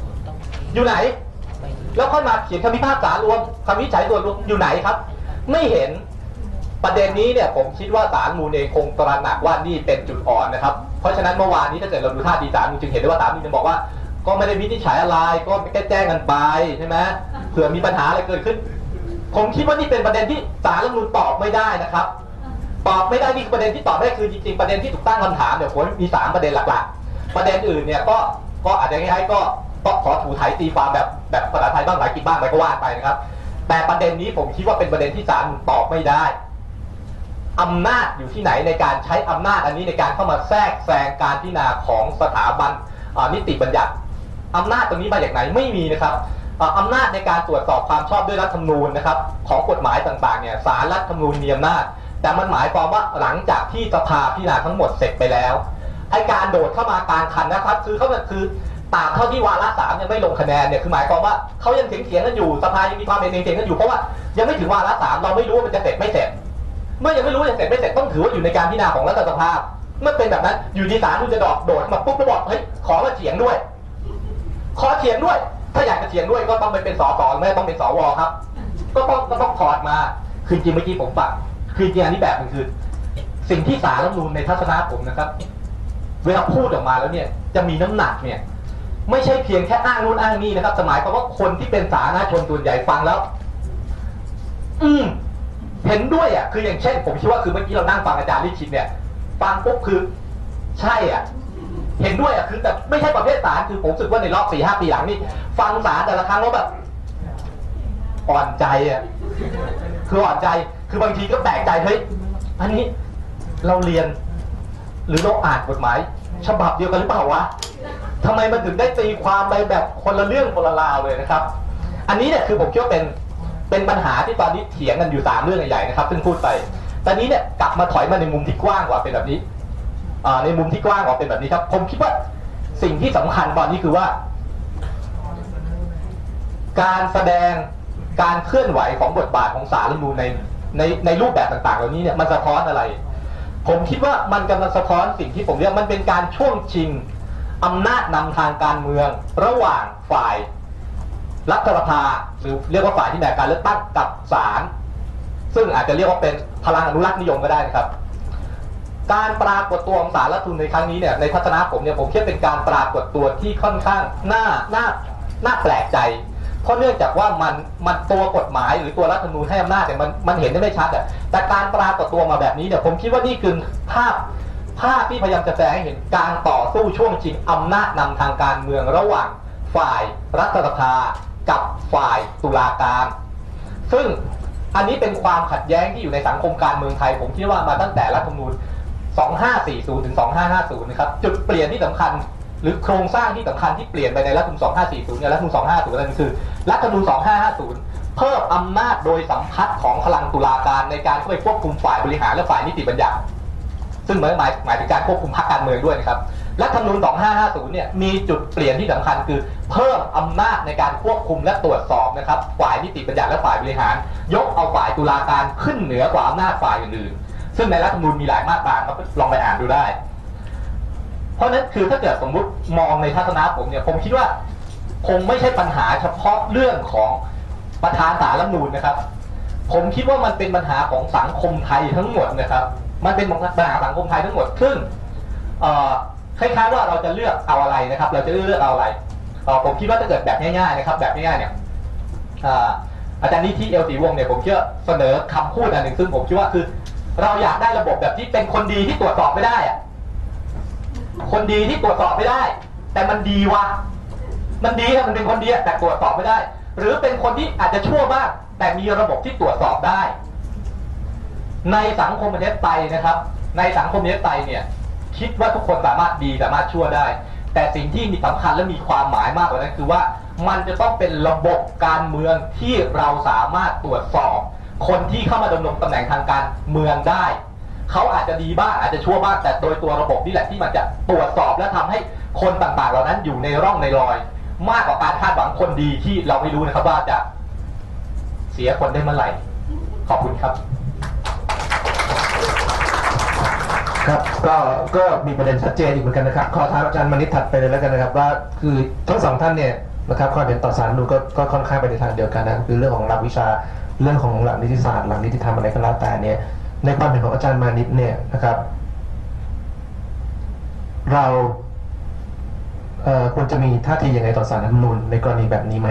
แล้วค่อยมาเขียนคำพิพากษารวมคำวินิจฉัยส่วนรวมอยู่ไหนครับไม่เห็นประเด็นนี้เนี่ยผมคิดว่าศาลรัฐธรรมนูญเองคงตระหนักว่านี่เป็นจุดอ่อนนะครับเพราะฉะนั้นเมื่อวานนี้ถ้าเกิดเราดูท่าทีศาลรัฐธรรมนูญจึงเห็นได้ว่าศาลรัฐธรรมนูญจะบอกว่าก็ไม่ได้วินิจฉัยอะไรก็แค่แจ้งกันไปใช่ไหมเผื่อมีปัญหาอะไรเกิดขึ้นผมคิดว่านี่เป็นประเด็นที่ศาลรัฐธรรมนูญตอบไม่ได้นะครับตอบไม่ได้นี่ประเด็นที่ตอบได้คือจริงๆประเด็นที่ถูกตั้งคำถามเนี่ยผมมี3ประเด็นหลักๆประเด็นอื่นเนี่ยก็อาจจะคล้ายๆก็ขอถูถ่ายตีความแบบภาษาไทยบ้างหลายกิจบ้างไปก็ว่าไปนะครับแต่ประเด็นนี้ผมคิดว่าเป็นประเด็นที่ศาลตอบไม่ได้อำนาจอยู่ที่ไหนในการใช้อำนาจอันนี้ในการเข้ามาแทรกแซงการพิจารณาของสถาบันนิติบัญญัติอำนาจตรงนี้มาจากไหนไม่มีนะครับอำนาจในการตรวจสอบความชอบด้วยรัฐธรรมนูญนะครับของกฎหมายต่างๆเนี่ยศาลรัฐธรรมนูญมีอำนาจแต่มันหมายความว่าหลังจากที่สภาพิจารณาทั้งหมดเสร็จไปแล้วไอ้การโดดเข้ามากลางคันนะครับคือตามเท่าที่วาระ3ยังไม่ลงคะแนนเนี่ยคือหมายความว่าเขายังเถียงกันอยู่สภายังมีความเห็นเถียงกันอยู่เพราะว่ายังไม่ถึงวาระ3เราไม่รู้ว่ามันจะเสร็จไม่เสร็จเมื่อยังไม่รู้ว่าจะเสร็จไม่เสร็จต้องถือว่าอยู่ในการพิจารณาของรัฐสภาเมื่อเป็นแบบนั้นอยู่ดีศาลคุณจะโดดมาปุ๊บแล้วบอกเฮ้ยขอมาเถียงด้วยถ้าอยากจะเถียงด้วยก็ต้องไปเป็นสสไม่ต้องเป็นสวครับก็ต้องถอดมาคือจริงเมื่อกี้ผมฟังคือจริงอันนี้แบบนึงคือสิ่งที่ศาลรัฐธรรมนูญในทัศนะผมนะครับเวลาพูดออกมาแล้วเนี่ยจะมีน้ำหนักเนี่ยไม่ใช่เพียงแค่อ้างนู่นอ้างนี่นะครับหมายความว่าคนที่เป็นสาธารณชนส่วนใหญ่ฟังแล้วเห็นด้วยอ่ะคืออย่างเช่นผมคิดว่าคือเมื่อกี้เรานั่งฟังอาจารย์ลิขิตเนี่ยฟังปุ๊บคือใช่อ่ะเห็นด้วยอ่ะคือแต่ไม่ใช่ประเภทศาลคือผมรู้สึกว่าในรอบ 4-5 ปีหลังนี่ฟังศาลแต่ละครั้งแล้วแบบอ่อนใจอ่ะคืออ่อนใจคือบางทีก็แปลกใจเฮ้ยอันนี้เราเรียนหรือเราอ่านกฎหมายฉบับเดียวกันหรือเปล่าวะทำไมมันถึงได้ตีความไปแบบคนละเรื่องคนละราวเลยนะครับอันนี้เนี่ยคือผมคิดว่าเป็นปัญหาที่ตอนนี้เถียงกันอยู่3เรื่องใหญ่ๆนะครับซึ่งพูดไปตอนนี้เนี่ยกลับมาถอยมาในมุมที่กว้างกว่าเป็นแบบนี้ในมุมที่กว้างกว่าเป็นแบบนี้ครับผมคิดว่าสิ่งที่สำคัญตอนนี้คือว่าการแสดงการเคลื่อนไหวของบทบาทของศาลรัฐธรรมนูญในรูปแบบต่างๆเหล่านี้เนี่ยมันสะท้อนอะไรผมคิดว่ามันกำลังสะท้อนสิ่งที่ผมเรียกมันเป็นการช่วงชิงอำนาจนำทางการเมืองระหว่างฝ่ายรัฐสภาหรือเรียกว่าฝ่ายที่มีการเลือกตั้งกับศาลซึ่งอาจจะเรียกว่าเป็นพลังอนุรักษ์นิยมก็ได้นะครับการปรากฏตัวของศาลรัฐธรรมนูญในครั้งนี้เนี่ยในทัศนะผมเนี่ยผมคิดเป็นการปรากฏตัวที่ค่อนข้างน่าแปลกใจเพราะเนื่องจากว่ามันตัวกฎหมายหรือตัวรัฐธรรมนูญให้อำนาจเนี่ยมันเห็นได้ไม่ชัดแต่การปรากฏตัวมาแบบนี้เนี่ยผมคิดว่านี่คือภาพที่พยายามจะแสดงให้เห็นการต่อสู้ช่วงชิงอำนาจนำทางการเมืองระหว่างฝ่ายรัฐสภากับฝ่ายตุลาการซึ่งอันนี้เป็นความขัดแย้งที่อยู่ในสังคมการเมืองไทยผมคิดว่ามาตั้งแต่รัฐธรรมนูญ2540 ถึง 2550 นะครับจุดเปลี่ยนที่สำคัญหรือโครงสร้างที่สำคัญที่เปลี่ยนไปในรัฐธรรมนูญ2540เนี่ยรัฐธรรมนูญ2550นั่นคือรัฐธรรมนูญ2550เพิ่มอำนาจโดยสัมพัทธ์ของพลังตุลาการในการเข้าไปควบคุมฝ่ายบริหารและฝ่ายนิติบัญญัติซึ่งหมายถึงการควบคุมพรรคการเมืองด้วยนะครับรัฐธรรมนูญ2550เนี่ยมีจุดเปลี่ยนที่สำคัญคือเพิ่มอำนาจในการควบคุมและตรวจสอบนะครับฝ่ายนิติบัญญัติและฝ่ายบริหารยกเอาฝ่ายตุลาการขึ้นเหนือกว่าอำนาจฝ่ายอื่นๆซึ่งในรัฐธรรมนูญมีหลายมาตราครับลองไปอ่านดูได้เพราะนั้นคือถ้าเกิดสมมุติมองในทัศนะผมเนี่ยผมคิดว่าคงไม่ใช่ปัญหาเฉพาะเรื่องของประธานศาลรัฐธรรมนูญนะครับผมคิดว่ามันเป็นปัญหาของสังคมไทยทั้งหมดนะครับมันเป็นปัญหาสังคมไทยทั้งหมดซึ่งคล้ายๆว่าเราจะเลือกเอาอะไรนะครับเราจะเลือกเอาอะไรผมคิดว่าถ้าเกิดแบบง่ายๆนะครับแบบง่ายๆเนี่ยอาจารย์นิธิเอลศรีวงศ์เนี่ยผมเชื่อเสนอคำพูดอันหนึ่งซึ่งผมคิดว่าคือเราอยากได้ระบบแบบที่เป็นคนดีที่ตรวจสอบไม่ได้อะคนดีที่ตรวจสอบไม่ได้แต่มันดีวะมันดีครับมันเป็นคนดีแต่ตรวจสอบไม่ได้หรือเป็นคนที่อาจจะชั่วบ้างแต่มีระบบที่ตรวจสอบได้ในสังคมประชาธิปไตยนะครับในสังคมประชาธิปไตยเนี่ยคิดว่าทุกคนสามารถดีสามารถชั่วได้แต่สิ่งที่มีสำคัญและมีความหมายมากกว่านั้นคือว่ามันจะต้องเป็นระบบการเมืองที่เราสามารถตรวจสอบคนที่เข้ามาดำรงตำแหน่งทางการเมืองได้เขาอาจจะดีบ้างอาจจะชั่วบ้างแต่โดยตัวระบบนี่แหละที่มันจะตรวจสอบและทำให้คนต่างๆเหล่านั้นอยู่ในร่องในรอยมากกว่าการคาดหวังคนดีที่เราไม่รู้นะครับว่าจะเสียคนได้เมื่อไหร่ขอบคุณครับครับก็มีประเด็นชัดเจนอีกเหมือนกันนะครับขอถามอาจารย์มณิษฐ์ถัดไปเลยแล้วกันนะครับว่าคือทั้งสองท่านเนี่ยนะครับความเห็นต่อศาลรัฐธรรมนูญก็ค่อนข้างไปในทางเดียวกันนะคือเรื่องของหลักวิชาเรื่องของหลักนิติศาสตร์หลักนิติธรรมอะไรก็แล้วแต่เนี่ยในความเห็นของอาจารย์มานิษฐ์เนี่ยนะครับเราควรจะมีท่าทียังไงต่อศาลรัฐธรรมนูญในกรณีแบบนี้ไหม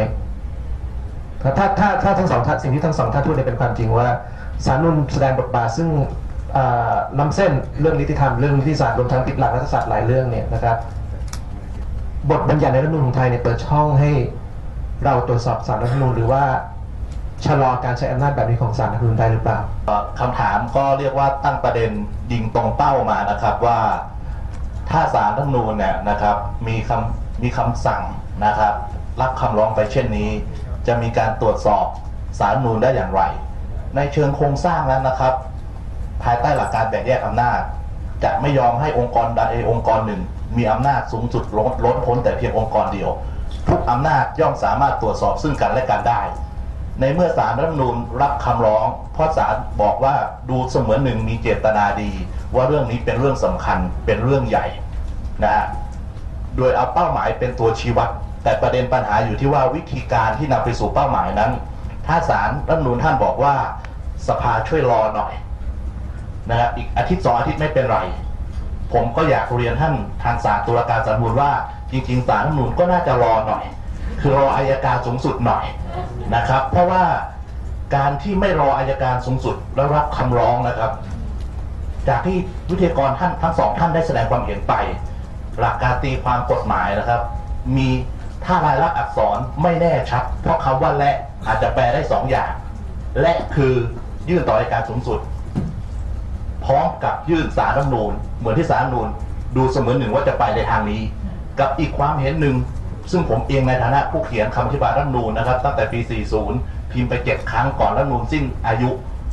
ถ้าทั้งสองท่านสิ่งที่ทั้งสองท่านพูดเป็นความจริงว่าศาลรัฐธรรมนูญแสดงบทบาทซึ่งล้ำเส้นเรื่องนิติธรรมเรื่องนิติศาสตร์รวมทั้งติดหลักรัฐศาสตร์หลายเรื่องเนี่ยนะครับบทบัญญัติในรัฐธรรมนูญของไทยเนี่ยเปิดช่องให้เราตรวจสอบศาลรัฐธรรมนูญหรือว่าชะลอการใช้อำนาจแบบนี้ของศาลรัฐธรรมนูญได้หรือเปล่าคำถามก็เรียกว่าตั้งประเด็นยิงตรงเป้ามานะครับว่าถ้าศาลรัฐธรรมนูญเนี่ยนะครับมีคำสั่งนะครับรับคำร้องไปเช่นนี้จะมีการตรวจสอบศาลรัฐธรรมนูญได้อย่างไรในเชิงโครงสร้างนั้นนะครับภายใต้หลักการแบ่งแยกอำนาจจะไม่ยอมให้องค์กรใดองค์กรหนึ่งมีอำนาจสูงสุดล้นพ้นแต่เพียงองค์กรเดียวทุกอำนาจย่อมสามารถตรวจสอบซึ่งกันและกันได้ในเมื่อศาลรัฐธรรมนูญรับคำร้องเพราะศาลบอกว่าดูเสมือนหนึ่งมีเจตนาดีว่าเรื่องนี้เป็นเรื่องสำคัญเป็นเรื่องใหญ่นะฮะโดยเอาเป้าหมายเป็นตัวชี้วัดแต่ประเด็นปัญหาอยู่ที่ว่าวิธีการที่นำไปสู่เป้าหมายนั้นถ้าศาลรัฐธรรมนูญท่านบอกว่าสภาช่วยรอหน่อยนะครับอีกอาทิตย์2 อาทิตย์ไม่เป็นไรผมก็อยากเรียนท่านทางศาลตุลาการศาลรัฐธรรมนูญว่าจริงๆศาลรัฐธรรมนูญก็น่าจะรอหน่อยคือรออัยการสูงสุดหน่อยนะครับเพราะว่าการที่ไม่รออัยการสูงสุดแล้วรับคำร้องนะครับจากที่วิทยากรท่านทั้งสองท่านได้แสดงความเห็นไปหลักการตีความกฎหมายนะครับมีถ้ารายลักษณ์อักษรไม่แน่ชัดเพราะคำว่าและอาจจะแปลได้2 อย่างและคือยื่นต่ออัยการสูงสุดพร้อมกับยื่นศาลรัฐธรรมนูญเหมือนที่ศาลรัฐธรรมนูญดูเสมือนหนึ่งว่าจะไปในทางนี้กับอีกความเห็นหนึ่งซึ่งผมเองในฐานะผู้เขียนคำอธิบายรัฐธรรมนูญนะครับตั้งแต่ปี 40 พิมพ์ไป7 ครั้งก่อนรัฐธรรมนูญสิ้นอายุ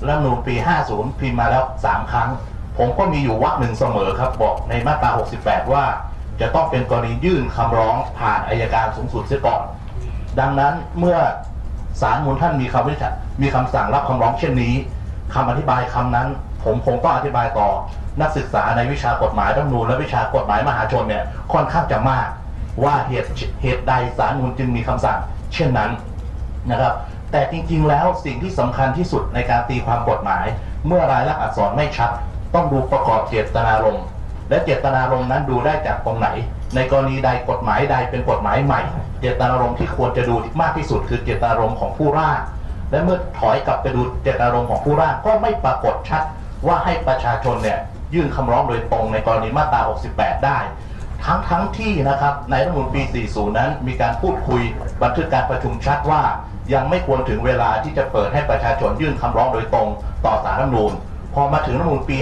รัฐธรรมนูญปี 50 พิมพ์มาแล้ว 3 ครั้ง ผมก็มีอยู่วรรคหนึ่งเสมอครับบอกในมาตรา 68 ว่าจะต้องเป็นกรณียื่นคำร้องผ่านอัยการสูงสุดเสียก่อนดังนั้นเมื่อศาลมูลท่านมีคำสั่งรับคำร้องเช่นนี้คำอธิบายคำนั้นผมคงต้องอธิบายต่อนักศึกษาในวิชากฎหมายรัฐธรรมนูญและวิชากฎหมายมหาชนเนี่ยค่อนข้างจะมากว่าเหตุใดศาลมูลจึงมีคำสั่งเช่นนั้นนะครับแต่จริงๆแล้วสิ่งที่สำคัญที่สุดในการตีความกฎหมายเมื่อรายลักษณ์อักษรไม่ชัดต้องดูประกอบเจตนารมณ์และเจตนารมณ์นั้นดูได้จากตรงไหนในกรณีใดกฎหมายใดเป็นกฎหมายใหม่เจตนารมณ์ที่ควรจะดูมากที่สุดคือเจตนารมณ์ของผู้ร่างและเมื่อถอยกลับไปดูเจตนารมณ์ของผู้ร่างก็ไม่ปรากฏชัดว่าให้ประชาชนเนี่ยยื่นคำร้องโดยตรงในกรณีมาตรา 68 ได้ทั้งที่นะครับในรัฐธรรมนูญปี 40 นั้นมีการพูดคุยบันทึกการประชุมชัดว่ายังไม่ควรถึงเวลาที่จะเปิดให้ประชาชนยื่นคำร้องโดยตรงต่อศาลรัฐธรรมนูญพอมาถึงรัฐธรรมนูญปี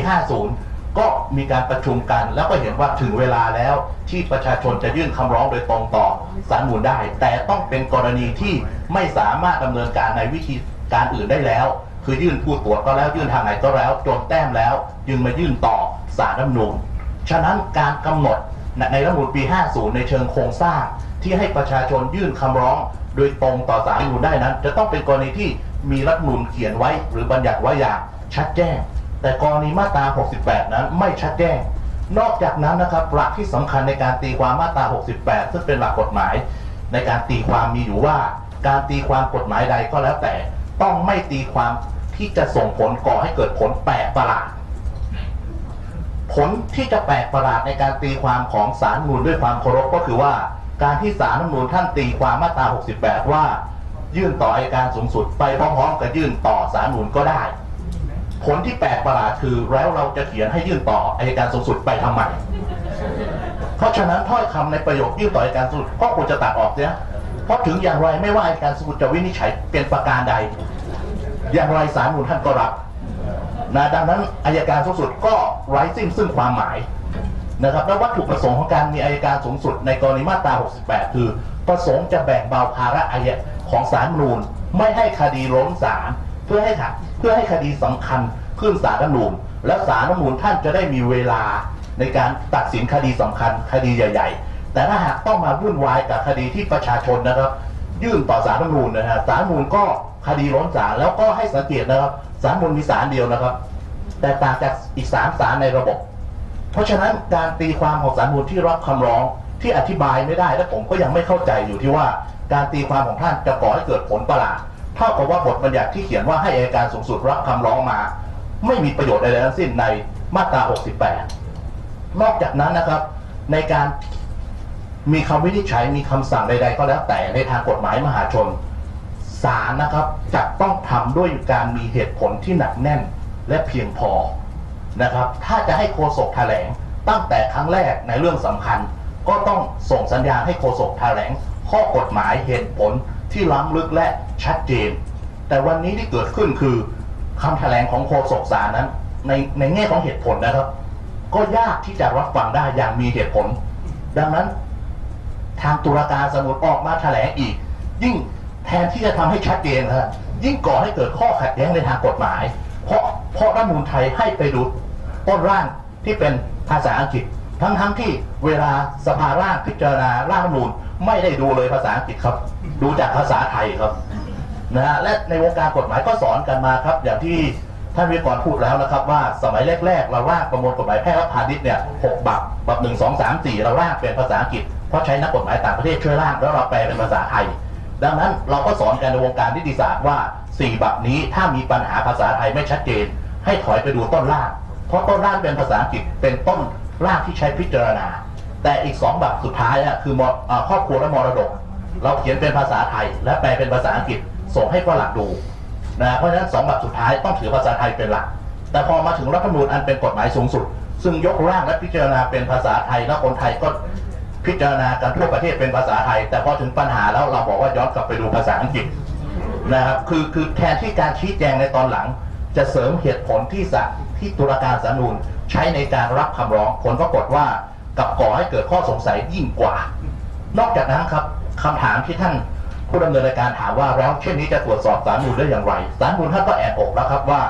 50 ก็มีการประชุมกันแล้วก็เห็นว่าถึงเวลาแล้วที่ประชาชนจะยื่นคำร้องโดยตรงต่อศาลรัฐธรรมนูญได้แต่ต้องเป็นกรณีที่ไม่สามารถดำเนินการในวิธีการอื่นได้แล้วคือยื่นผู้ตรวจก็แล้วยื่นทางไหนก็แล้วจนแต้มแล้วจึงมายื่นต่อศาลรัฐธรรมนูญฉะนั้นการกำหนดในรัฐธรรมนูญปี 50 ในเชิงโครงสร้างที่ให้ประชาชนยื่นคำร้องโดยตรงต่อศาลรัฐธรรมนูญได้นั้นจะต้องเป็นกรณีที่มีรัฐธรรมนูญเขียนไว้หรือบัญญัติไว้อย่างชัดแจ้งแต่กรณีมาตรา 68 นั้นไม่ชัดแจ้งนอกจากนั้นนะครับหลักที่สำคัญในการตีความมาตรา 68 ซึ่งเป็นหลักกฎหมายในการตีความมีอยู่ว่าการตีความกฎหมายใดก็แล้วแต่ต้องไม่ตีความที่จะส่งผลก่อให้เกิดผลแปลกประหลาดผลที่จะแปลกประหลาดในการตีความของศาลรัฐธรรมนูญด้วยความเคารพก็คือว่าการที่ศาลรัฐธรรมนูญท่านตีความมาตรา 68 ว่ายื่นต่ออัยการสูงสุดไปพร้อมๆกับยื่นต่อศาลรัฐธรรมนูญก็ได้ผลที่แปลกประหลาดคือแล้วเราจะเขียนให้ยื่นต่ออัยการสูงสุดไปทำไมเพราะฉะนั้นถ้อยคำในประโยคยื่นต่ออัยการสูงสุดก็ควรจะตัดออกเสียเพราะถึงอย่างไรไม่ว่าอัยการสูงสุดจะวินิจฉัยเป็นประการใดอย่างไรศาลรัฐธรรมนูญท่านก็รับนะดังนั้นอัยการสูงสุดก็ไร้ซึ่งความหมายนะครับและวัตถุประสงค์ของการมีอัยการสูงสุดในกรณีมาตรา 68 คือประสงค์จะแบ่งเบาภาระของศาลรัฐธรรมนูญไม่ให้คดีล้นศาลเพื่อให้คดีสำคัญขึ้นศาลรัฐธรรมนูญและศาลรัฐธรรมนูญท่านจะได้มีเวลาในการตัดสินคดีสำคัญคดีใหญ่ๆแต่ถ้าหากต้องมาวุ่นวายกับคดีที่ประชาชนนะครับยื่นต่อศาลรัฐธรรมนูญนะฮะศาลรัฐธรรมนูญก็คดีล้นศาลแล้วก็ให้สังเกตนะครับศาลรัฐธรรมนูญมีศาลเดียวนะครับแต่ต่างจากอีก3ศาลในระบบเพราะฉะนั้นการตีความของศาลรัฐธรรมนูญที่รับคำร้องที่อธิบายไม่ได้และผมก็ยังไม่เข้าใจอยู่ที่ว่าการตีความของท่านจะก่อให้เกิดผลประหลาดเท่ากับว่าบทบัญญัติที่เขียนว่าให้อัยการสูงสุดรับคำร้องมาไม่มีประโยชน์ใดๆทั้งสิ้นในมาตรา 68 นอกจากนั้นนะครับในการมีคำวินิจฉัยมีคำสั่งใดๆก็แล้วแต่ในทางกฎหมายมหาชนศาลนะครับจะต้องทำด้วยการมีเหตุผลที่หนักแน่นและเพียงพอนะครับถ้าจะให้โฆษกแถลงตั้งแต่ครั้งแรกในเรื่องสำคัญก็ต้องส่งสัญญาณให้โฆษกแถลงข้อกฎหมายเหตุผลที่ล้ำลึกและชัดเจนแต่วันนี้ที่เกิดขึ้นคือคำแถลงของโฆษกศาลนั้นในแง่ของเหตุผลนะครับก็ยากที่จะรับฟังได้อย่างมีเหตุผลดังนั้นทางตุลาการสมุดออกมาแถลงอีกยิ่งแทนที่จะทำให้ชัดเจนครับยิ่งก่อให้เกิดข้อขัดแย้งในทางกฎหมายเพราะรัฐธรรมนูญไทยให้ไปดูต้นร่างที่เป็นภาษาอังกฤษทั้งที่เวลาสภาร่างพิจารณาร่างรัฐธรรมนูญไม่ได้ดูเลยภาษาอังกฤษครับดูจากภาษาไทยครับนะฮะและในวงการกฎหมายก็สอนกันมาครับอย่างที่ท่านวิทยากรพูดแล้วนะครับว่าสมัยแรกๆเราร่างประมวลกฎหมายแพ่งและพาณิชย์เนี่ย6 บับ 1 2 3 4เราร่างเป็นภาษาอังกฤษเพราะใช้นักกฎหมายต่างประเทศช่วยร่างแล้วเราแปลเป็นภาษาไทยดังนั้นเราก็สอนกันในวงการนิติศาสตร์ว่า4 บับนี้ถ้ามีปัญหาภาษาไทยไม่ชัดเจนให้ถอยไปดูต้นร่างเพราะต้นร่างเป็นภาษาอังกฤษเป็นต้นร่างที่ใช้พิจารณาแต่อีก2 บับสุดท้ายคือครอบครัวและมรดกเราเขียนเป็นภาษาไทยและแปลเป็นภาษาอังกฤษส่งให้ฝรั่งดูนะเพราะฉะนั้น2 บับสุดท้ายต้องถือภาษาไทยเป็นหลักแต่พอมาถึงรัฐธรรมนูญอันเป็นกฎหมายสูงสุดซึ่งยกร่างและพิจารณาเป็นภาษาไทยและคนไทยก็พิจารณากันทั่วประเทศเป็นภาษาไทยแต่พอถึงปัญหาแล้วเราบอกว่าย้อนกลับไปดูภาษาอังกฤษนะครับคือแทนที่การชี้แจงในตอนหลังจะเสริมเหตุผลที่ตุลาการศาลรัฐธรรมนูญใช้ในการรับคำร้องผลปรากฏว่ากับก่อให้เกิดข้อสงสัยยิ่งกว่านอกจากนั้นครับคำถามที่ท่านผู้ดำเนินรายการถามว่าแล้วเช่นนี้จะตรวจสอบศาลรัฐธรรมนูญได้อย่างไรศาลรัฐธรรมนูญท่านก็แอบอกแล้วครับว่า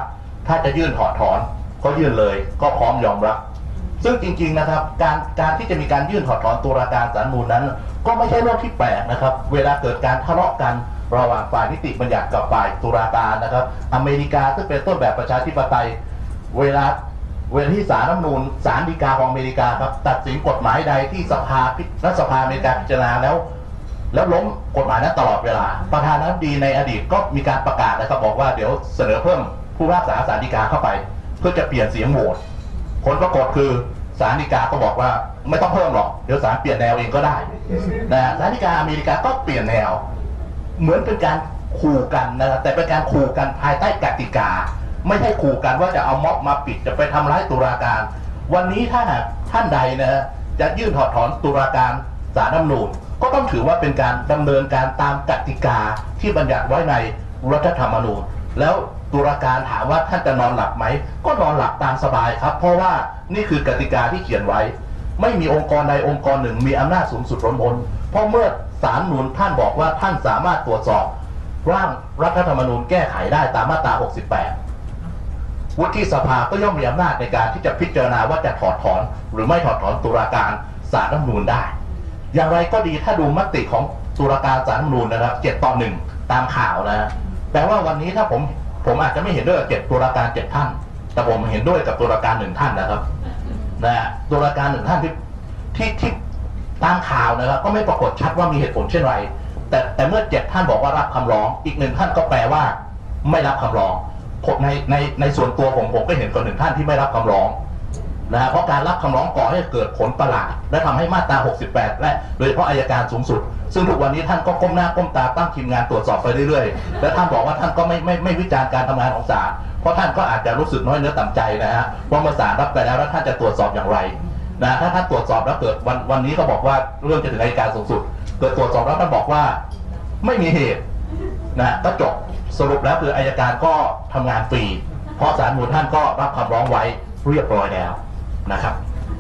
ถ้าจะยื่นถอดถอนก็ยื่นเลยก็พร้อมยอมรับซึ่งจริงๆนะครับการที่จะมีการยื่นถอดถอนตุลาการศาลรัฐธรรมนูญนั้นก็ไม่ใช่เรื่องที่แปลกนะครับเวลาเกิดการทะเลาะกันระหว่างฝ่ายนิติบัญญัติกับฝ่ายตุลาการนะครับอเมริกาซึ่งเป็นต้นแบบประชาธิปไตยเวลาที่ศาลรัฐธรรมนูญศาลฎีกาของอเมริกาครับตัดสินกฎหมายใดที่รัฐสภาอเมริกาพิจารณาแล้วล้มกฎหมายนั้นตลอดเวลาประธานาธิบดีในอดีตก็มีการประกาศนะครับบอกว่าเดี๋ยวเสนอเพิ่มผู้พิพากษาศาลฎีกาเข้าไปเพื่อจะเปลี่ยนเสียงโหวตผลปรากฏคือศาลฎีกาก็บอกว่าไม่ต้องเพิ่มหรอกเดี๋ยวศาลเปลี่ยนแนวเองก็ได้นะศาลฎีกาอเมริกาก็เปลี่ยนแนวเหมือนเป็นการขู่กันนะครับแต่เป็นการขู่กันภายใต้กติกาไม่ใช่ขู่กันว่าจะเอาม็อบมาปิดจะไปทำร้ายตุลาการวันนี้ถ้าหากท่านใดนะฮะจะยื่นถอดถอนตุลาการศาลรัฐธรรมนูญก็ต้องถือว่าเป็นการดำเนินการตามกติกาที่บัญญัติไว้ในรัฐธรรมนูญแล้วตุลาการถามว่าท่านจะนอนหลับไหมก็นอนหลับตามสบายครับเพราะว่านี่คือกติกาที่เขียนไว้ไม่มีองค์กรใดองค์กรหนึ่งมีอำนาจสูงสุดล้นพ้นเพราะเมื่อศาลรัฐธรรมนูญท่านบอกว่าท่านสามารถตรวจสอบร่างรัฐธรรมนูญแก้ไขได้ตามมาตรา 68 วุฒิสภาก็ย่อมมีอำนาจในการที่จะพิจารณาว่าจะถอดถอนหรือไม่ถอดถอนตุลาการศาลรัฐธรรมนูญได้อย่างไรก็ดีถ้าดูมติของตุลาการศาลรัฐธรรมนูญนะครับ7-1ตามข่าวนะแปลว่าวันนี้ถ้าผมอาจจะไม่เห็นด้วยกับตุลาการ7ท่านแต่ผมเห็นด้วยกับตุลาการ1ท่านนะครับตุลาการ1ท่านที่ตามข่าวนะครับก็ไม่ปรากฏชัดว่ามีเหตุผลเช่นไรแต่เมื่อ7ท่านบอกว่ารับคำร้องอีก1ท่านก็แปลว่าไม่รับคำร้องในส่วนตัวผมก็เห็นคน1ท่านที่ไม่รับคำร้องเพราะการรับคำร้องก่อให้เกิดผลประหลาดและทำให้มาตรา 68 และโดยเฉพาะอัยการสูงสุดซึ่งทุกวันนี้ท่านก็ก้มหน้าก้มตาตั้งทีมงานตรวจสอบไปเรื่อยๆและท่านบอกว่าท่านก็ไม่วิจารณ์การทำงานของศาลเพราะท่านก็อาจจะรู้สึกน้อยเนื้อต่ำใจนะฮะว่าเมื่อศาลรับไปแล้วท่านจะตรวจสอบอย่างไรถ้าท่านตรวจสอบแล้วเกิดวันนี้ก็บอกว่าเรื่องจะถึงอัยการสูงสุดเกิดตรวจสอบแล้วท่านบอกว่าไม่มีเหตุก็จบสรุปแล้วคืออัยการก็ทำงานฟรีเพราะศาลรัฐธรรมนูญท่านก็รับคำร้องไว้เรียบร้อยแล้วนะครับ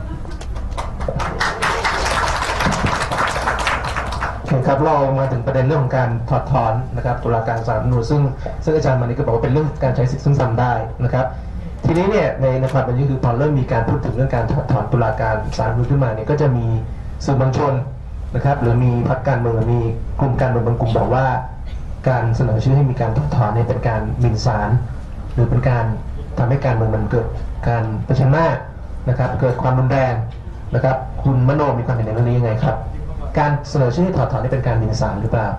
ครับเรามาถึงประเด็นเรื่องของการถอดถอนนะครับตุลาการศาลรัฐธรรมนูญซึ่งอาจารย์มานิก็บอกว่าเป็นเรื่องการใช้สิทธิ์ซึ่งทำได้นะครับทีนี้เนี่ยในความเป็นจริงคือพอเริ่มมีการพูดถึงเรื่องการถอดถอนตุลาการศาลรัฐธรรมนูญขึ้นมาเนี่ยก็จะมีสื่อมวลชนนะครับหรือมีพรรคการเมืองหรือมีกลุ่มการเมืองบางกลุ่มบอกว่าการเสนอชื่อให้มีการถอดถอนเนี่ยเป็นการหมิ่นศาลหรือเป็นการทำให้การเมืองมันเกิดการประชันหน้านะครับเกิดความรุนแรงนะครับคุณมโนมีความเห็นในเรื่องนี้ยังไงครับการเสนอชื่อให้ถอดถอนนี่เป็นการหมิ่นศาลหรือเปล่า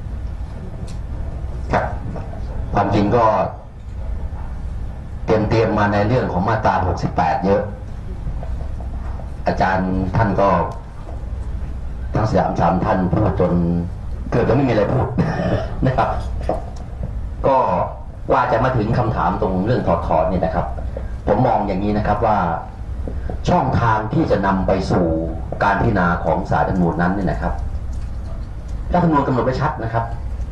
ครับความจริงก็เตรียมมาในเรื่องของมาตรา 68 เยอะอาจารย์ท่านก็ทั้ง3 ท่านพูดจนเกิดก็ไม่มีอะไรพูดนะครับก็ว่าจะมาถึงคำถามตรงเรื่องถอดถอนเนี่ยนะครับผมมองอย่างนี้นะครับว่าช่องทางที่จะนำไปสู่การพิจารณาของศาลรัฐธรรมนูญนั้นเนี่ยนะครับรัฐธรรมนูญกำหนดไว้ชัดนะครับ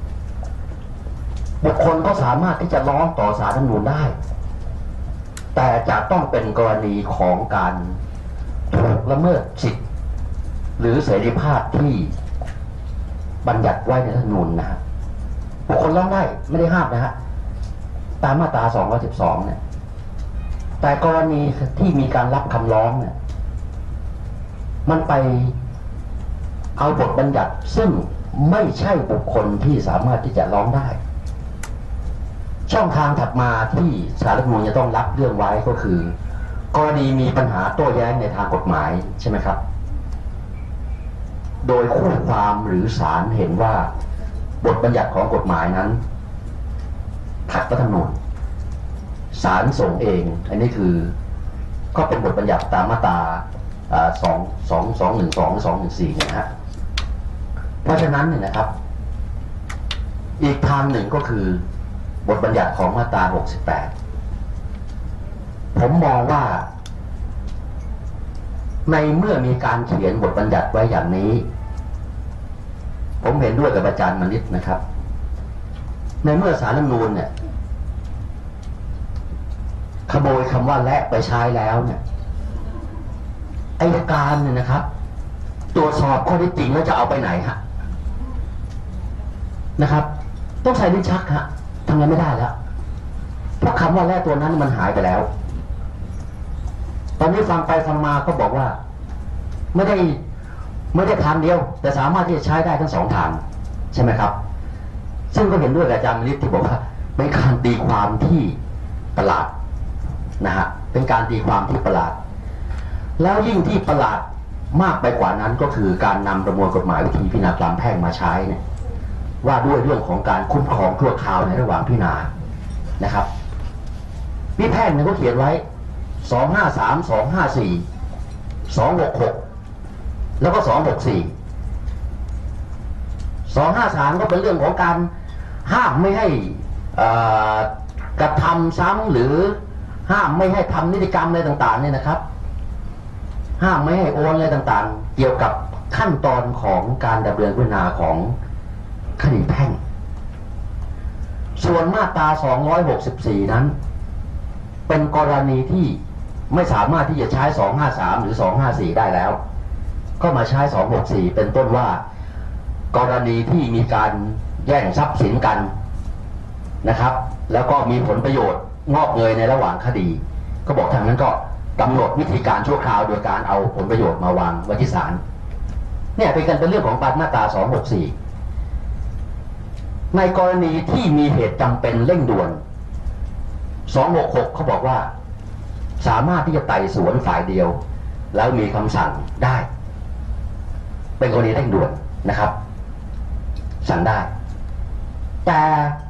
บุคคลก็สามารถที่จะร้องต่อศาลรัฐธรรมนูญได้แต่จะต้องเป็นกรณีของการถูกละเมิดสิทธิหรือเสรีภาพที่บัญญัติไว้ในรัฐธรรมนูญนะฮะบุคคลร้องได้ไม่ได้ห้ามนะฮะตามมาตรา 212 เนี่ยแต่กรณีที่มีการรับคำร้องเนี่ยมันไปเอาบทบัญญัติซึ่งไม่ใช่บุคคลที่สามารถที่จะร้องได้ช่องทางถัดมาที่ศาลรัฐธรรมนูญจะต้องรับเรื่องไว้ก็คือกรณีมีปัญหาโต้แย้งในทางกฎหมายใช่ไหมครับโดยคู่ความหรือศาลเห็นว่าบทบัญญัติของกฎหมายนั้นขัดรัฐธรรมนูญศาลส่งเองอันนี้คือก็เป็นบทบัญญัติตามมาตรา212 นะฮะเพราะฉะนั้นเนี่ยนะครับอีกทางหนึ่งก็คือบทบัญญัติของมาตรา 68ผมมองว่าในเมื่อมีการเขียนบทบัญญัติไว้อย่างนี้ผมเห็นด้วยกับอาจารย์มณิษฐ์นะครับในเมื่อศาลรัฐธรรมนูญเนี่ยขโมยคำว่าและไปใช้แล้วเนี่ยอัยการเนี่ยนะครับตรวจสอบข้อเท็จจริงแล้วจะเอาไปไหนฮะนะครับต้องใช้ลิ้นชักฮะทำงานไม่ได้แล้วเพราะคำว่าและตัวนั้นมันหายไปแล้ว ตอนนี้ฟังไปฟังมาก็บอกว่าไม่ได้ทางเดียวแต่สามารถที่จะใช้ได้ทั้งสองทางใช่ไหมครับซึ่งก็เห็นด้วยกับอาจารย์มฤทธิ์ที่บอกว่าเป็นการตีความที่ประหลาดนะฮะเป็นการตีความที่ประหลาดแล้วยิ่งที่ประหลาดมากไปกว่านั้นก็คือการนำประมวลกฎหมายวิธีพิจารณาความแพ่งมาใช้เนี่ยว่าด้วยเรื่องของการคุ้มครองชั่วคราวในระหว่างพิจารณานะครับวิแพ่งเนี่ยเขาเขียนไว้253 254 266แล้วก็264 253ก็เป็นเรื่องของการห้ามไม่ให้กระทำซ้ำหรือห้ามไม่ให้ทำนิติกรรมอะไรต่างๆเนี่ยนะครับห้ามไม่ให้โอนอะไรต่างๆเกี่ยวกับขั้นตอนของการดำเนินพิจารณาของคดีแพ่งส่วนมาตรา264นั้นเป็นกรณีที่ไม่สามารถที่จะใช้253หรือ254ได้แล้วก็มาใช้264เป็นต้นว่ากรณีที่มีการแย่งทรัพย์สินกันนะครับแล้วก็มีผลประโยชน์งอกเงยในระหว่างคดีก็บอกทางนั้นก็กำหนดวิธีการชั่วคราวโดยการเอาผลประโยชน์มาวางไว้ที่ศาลเนี่ยเป็นเรื่องของมาตรา264ในกรณีที่มีเหตุจำเป็นเร่งด่วน266เขาบอกว่าสามารถที่จะไต่สวนฝ่ายเดียวแล้วมีคำสั่งได้เป็นกรณีเร่งด่วนนะครับสั่งได้แต่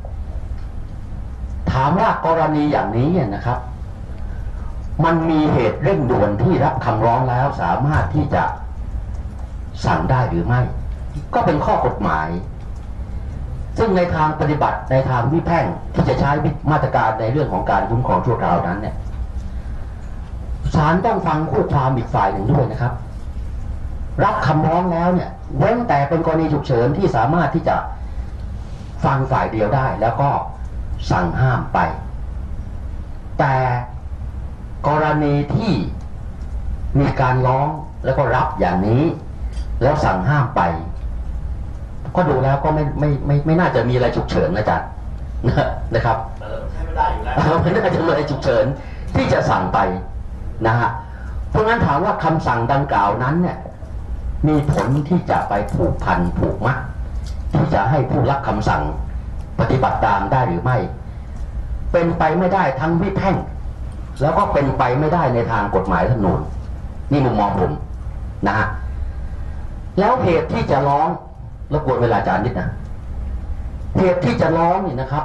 ถามว่ากรณีอย่างนี้นะครับมันมีเหตุเร่งด่วนที่รับคำร้องแล้วสามารถที่จะสั่งได้หรือไม่ก็เป็นข้อกฎหมายซึ่งในทางปฏิบัติในทางวิแพ่งที่จะใช้มาตรการในเรื่องของการคุ้มครองชั่วคราวนั้นเนี่ยศาลต้องฟังคู่ความอีกฝ่ายหนึ่งด้วยนะครับรับคำร้องแล้วเนี่ยเว้นแต่เป็นกรณีฉุกเฉินที่สามารถที่จะฟังฝ่ายเดียวได้แล้วก็สั่งห้ามไปแต่กรณีที่มีการร้องแล้วก็รับอย่างนี้แล้วสั่งห้ามไปก็ดูแล้วก็ไม่น่าจะมีอะไรฉุกเฉินนะจ๊ะนะครับใช้ไม่ได้อยู่แล้วไม่น่าจะมีอะไรฉุกเฉินที่จะสั่งไปนะฮะเพราะงั้นถามว่าคำสั่งดังกล่าวนั้นเนี่ยมีผลที่จะไปผูกพันผูกมัดที่จะให้ผู้รับคำสั่งปฏิบัติตามได้หรือไม่เป็นไปไม่ได้ทั้งวิแพ่งแล้วก็เป็นไปไม่ได้ในทางกฎหมายรัฐธรรมนูญนี่มุมมองผมนะฮะแล้วเหตุที่จะร้องรบกวนเวลาอาจารย์นิดนะเหตุที่จะร้องนี่นะครับ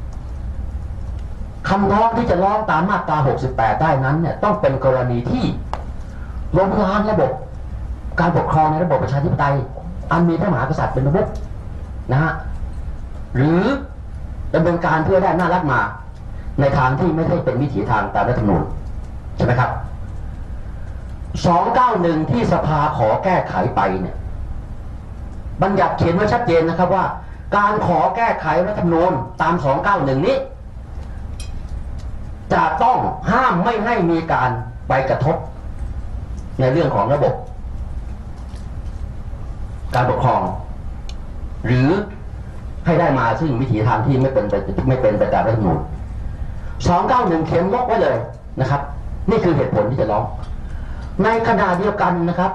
คำร้องที่จะร้องตามมาตรา68ได้นั้นเนี่ยต้องเป็นกรณีที่ล้มล้างระบบการปกครองในระบบประชาธิปไตยอันมีพระมหากษัตริย์เป็นประมุขนะฮะหรือดำเนินการเพื่อได้อำนาจรัฐมาในทางที่ไม่ได้เป็นวิถีทางตามรัฐธรรมนูญใช่ไหมครับ291ที่สภาขอแก้ไขไปเนี่ยบัญญัติเขียนไว้ชัดเจนนะครับว่าการขอแก้ไขรัฐธรรมนูญตาม291นี้จะต้องห้ามไม่ให้มีการไปกระทบในเรื่องของระบบการปกครองหรือให้ได้มาซึ่งวิถีทางที่ไม่เป็นไปตามรัฐธรรมนูญ291เขียนล็อกไว้เลยนะครับนี่คือเหตุผลที่จะร้องในขณะเดียวกันนะครับ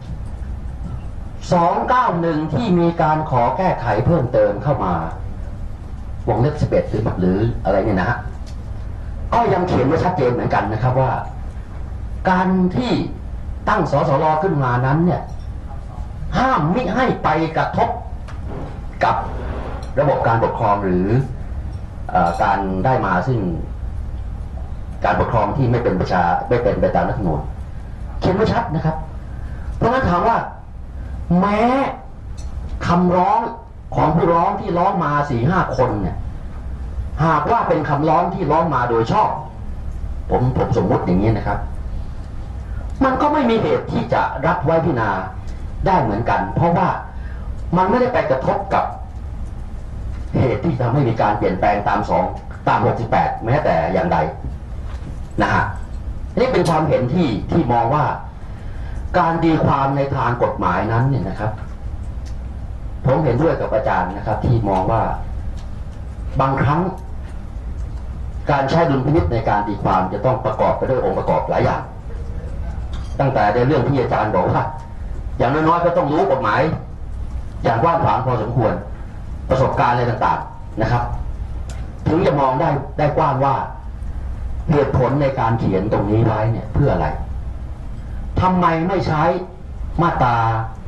291ที่มีการขอแก้ไขเพิ่มเติมเข้ามาวงเล็บ11หรืออะไรเนี่ยนะฮะก็ยังเขียนไว้ชัดเจนเหมือนกันนะครับว่าการที่ตั้งสสรขึ้นมานั้นเนี่ยห้ามมิให้ไปกระทบกับระบบการปกครองหรือการได้มาซึ่งการปกครองที่ไม่เป็นไปตามรัฐธรรมนูญเขียนไว้ชัดนะครับเพราะงั้นถามว่าแม้คำร้องของผู้ร้องที่ร้องมา 4-5 คนเนี่ยหากว่าเป็นคำร้องที่ร้องมาโดยชอบผมสมมุติอย่างนี้นะครับมันก็ไม่มีเหตุที่จะรับไว้พิจารณาได้เหมือนกันเพราะว่ามันไม่ได้ไปกระทบกับเหตุที่ทำให้มีการเปลี่ยนแปลงตาม68แม้แต่อย่างใดนะฮะนี่เป็นความเห็นที่มองว่าการตีความในทางกฎหมายนั้นเนี่ยนะครับผมเห็นด้วยกับอาจารย์นะครับที่มองว่าบางครั้งการใช้ดุลพินิจในการตีความจะต้องประกอบไปด้วยองค์ประกอบหลายอย่างตั้งแต่ในเรื่องที่อาจารย์บอกว่าอย่างน้อยๆก็ต้องรู้กฎหมายอย่างกว้างขวางพอสมควรประสบการณ์อะไรต่างๆนะครับถึงจะมองได้กว้างว่าเหตุผลในการเขียนตรงนี้ไว้เนี่ยเพื่ออะไรทำไมไม่ใช้มาตรา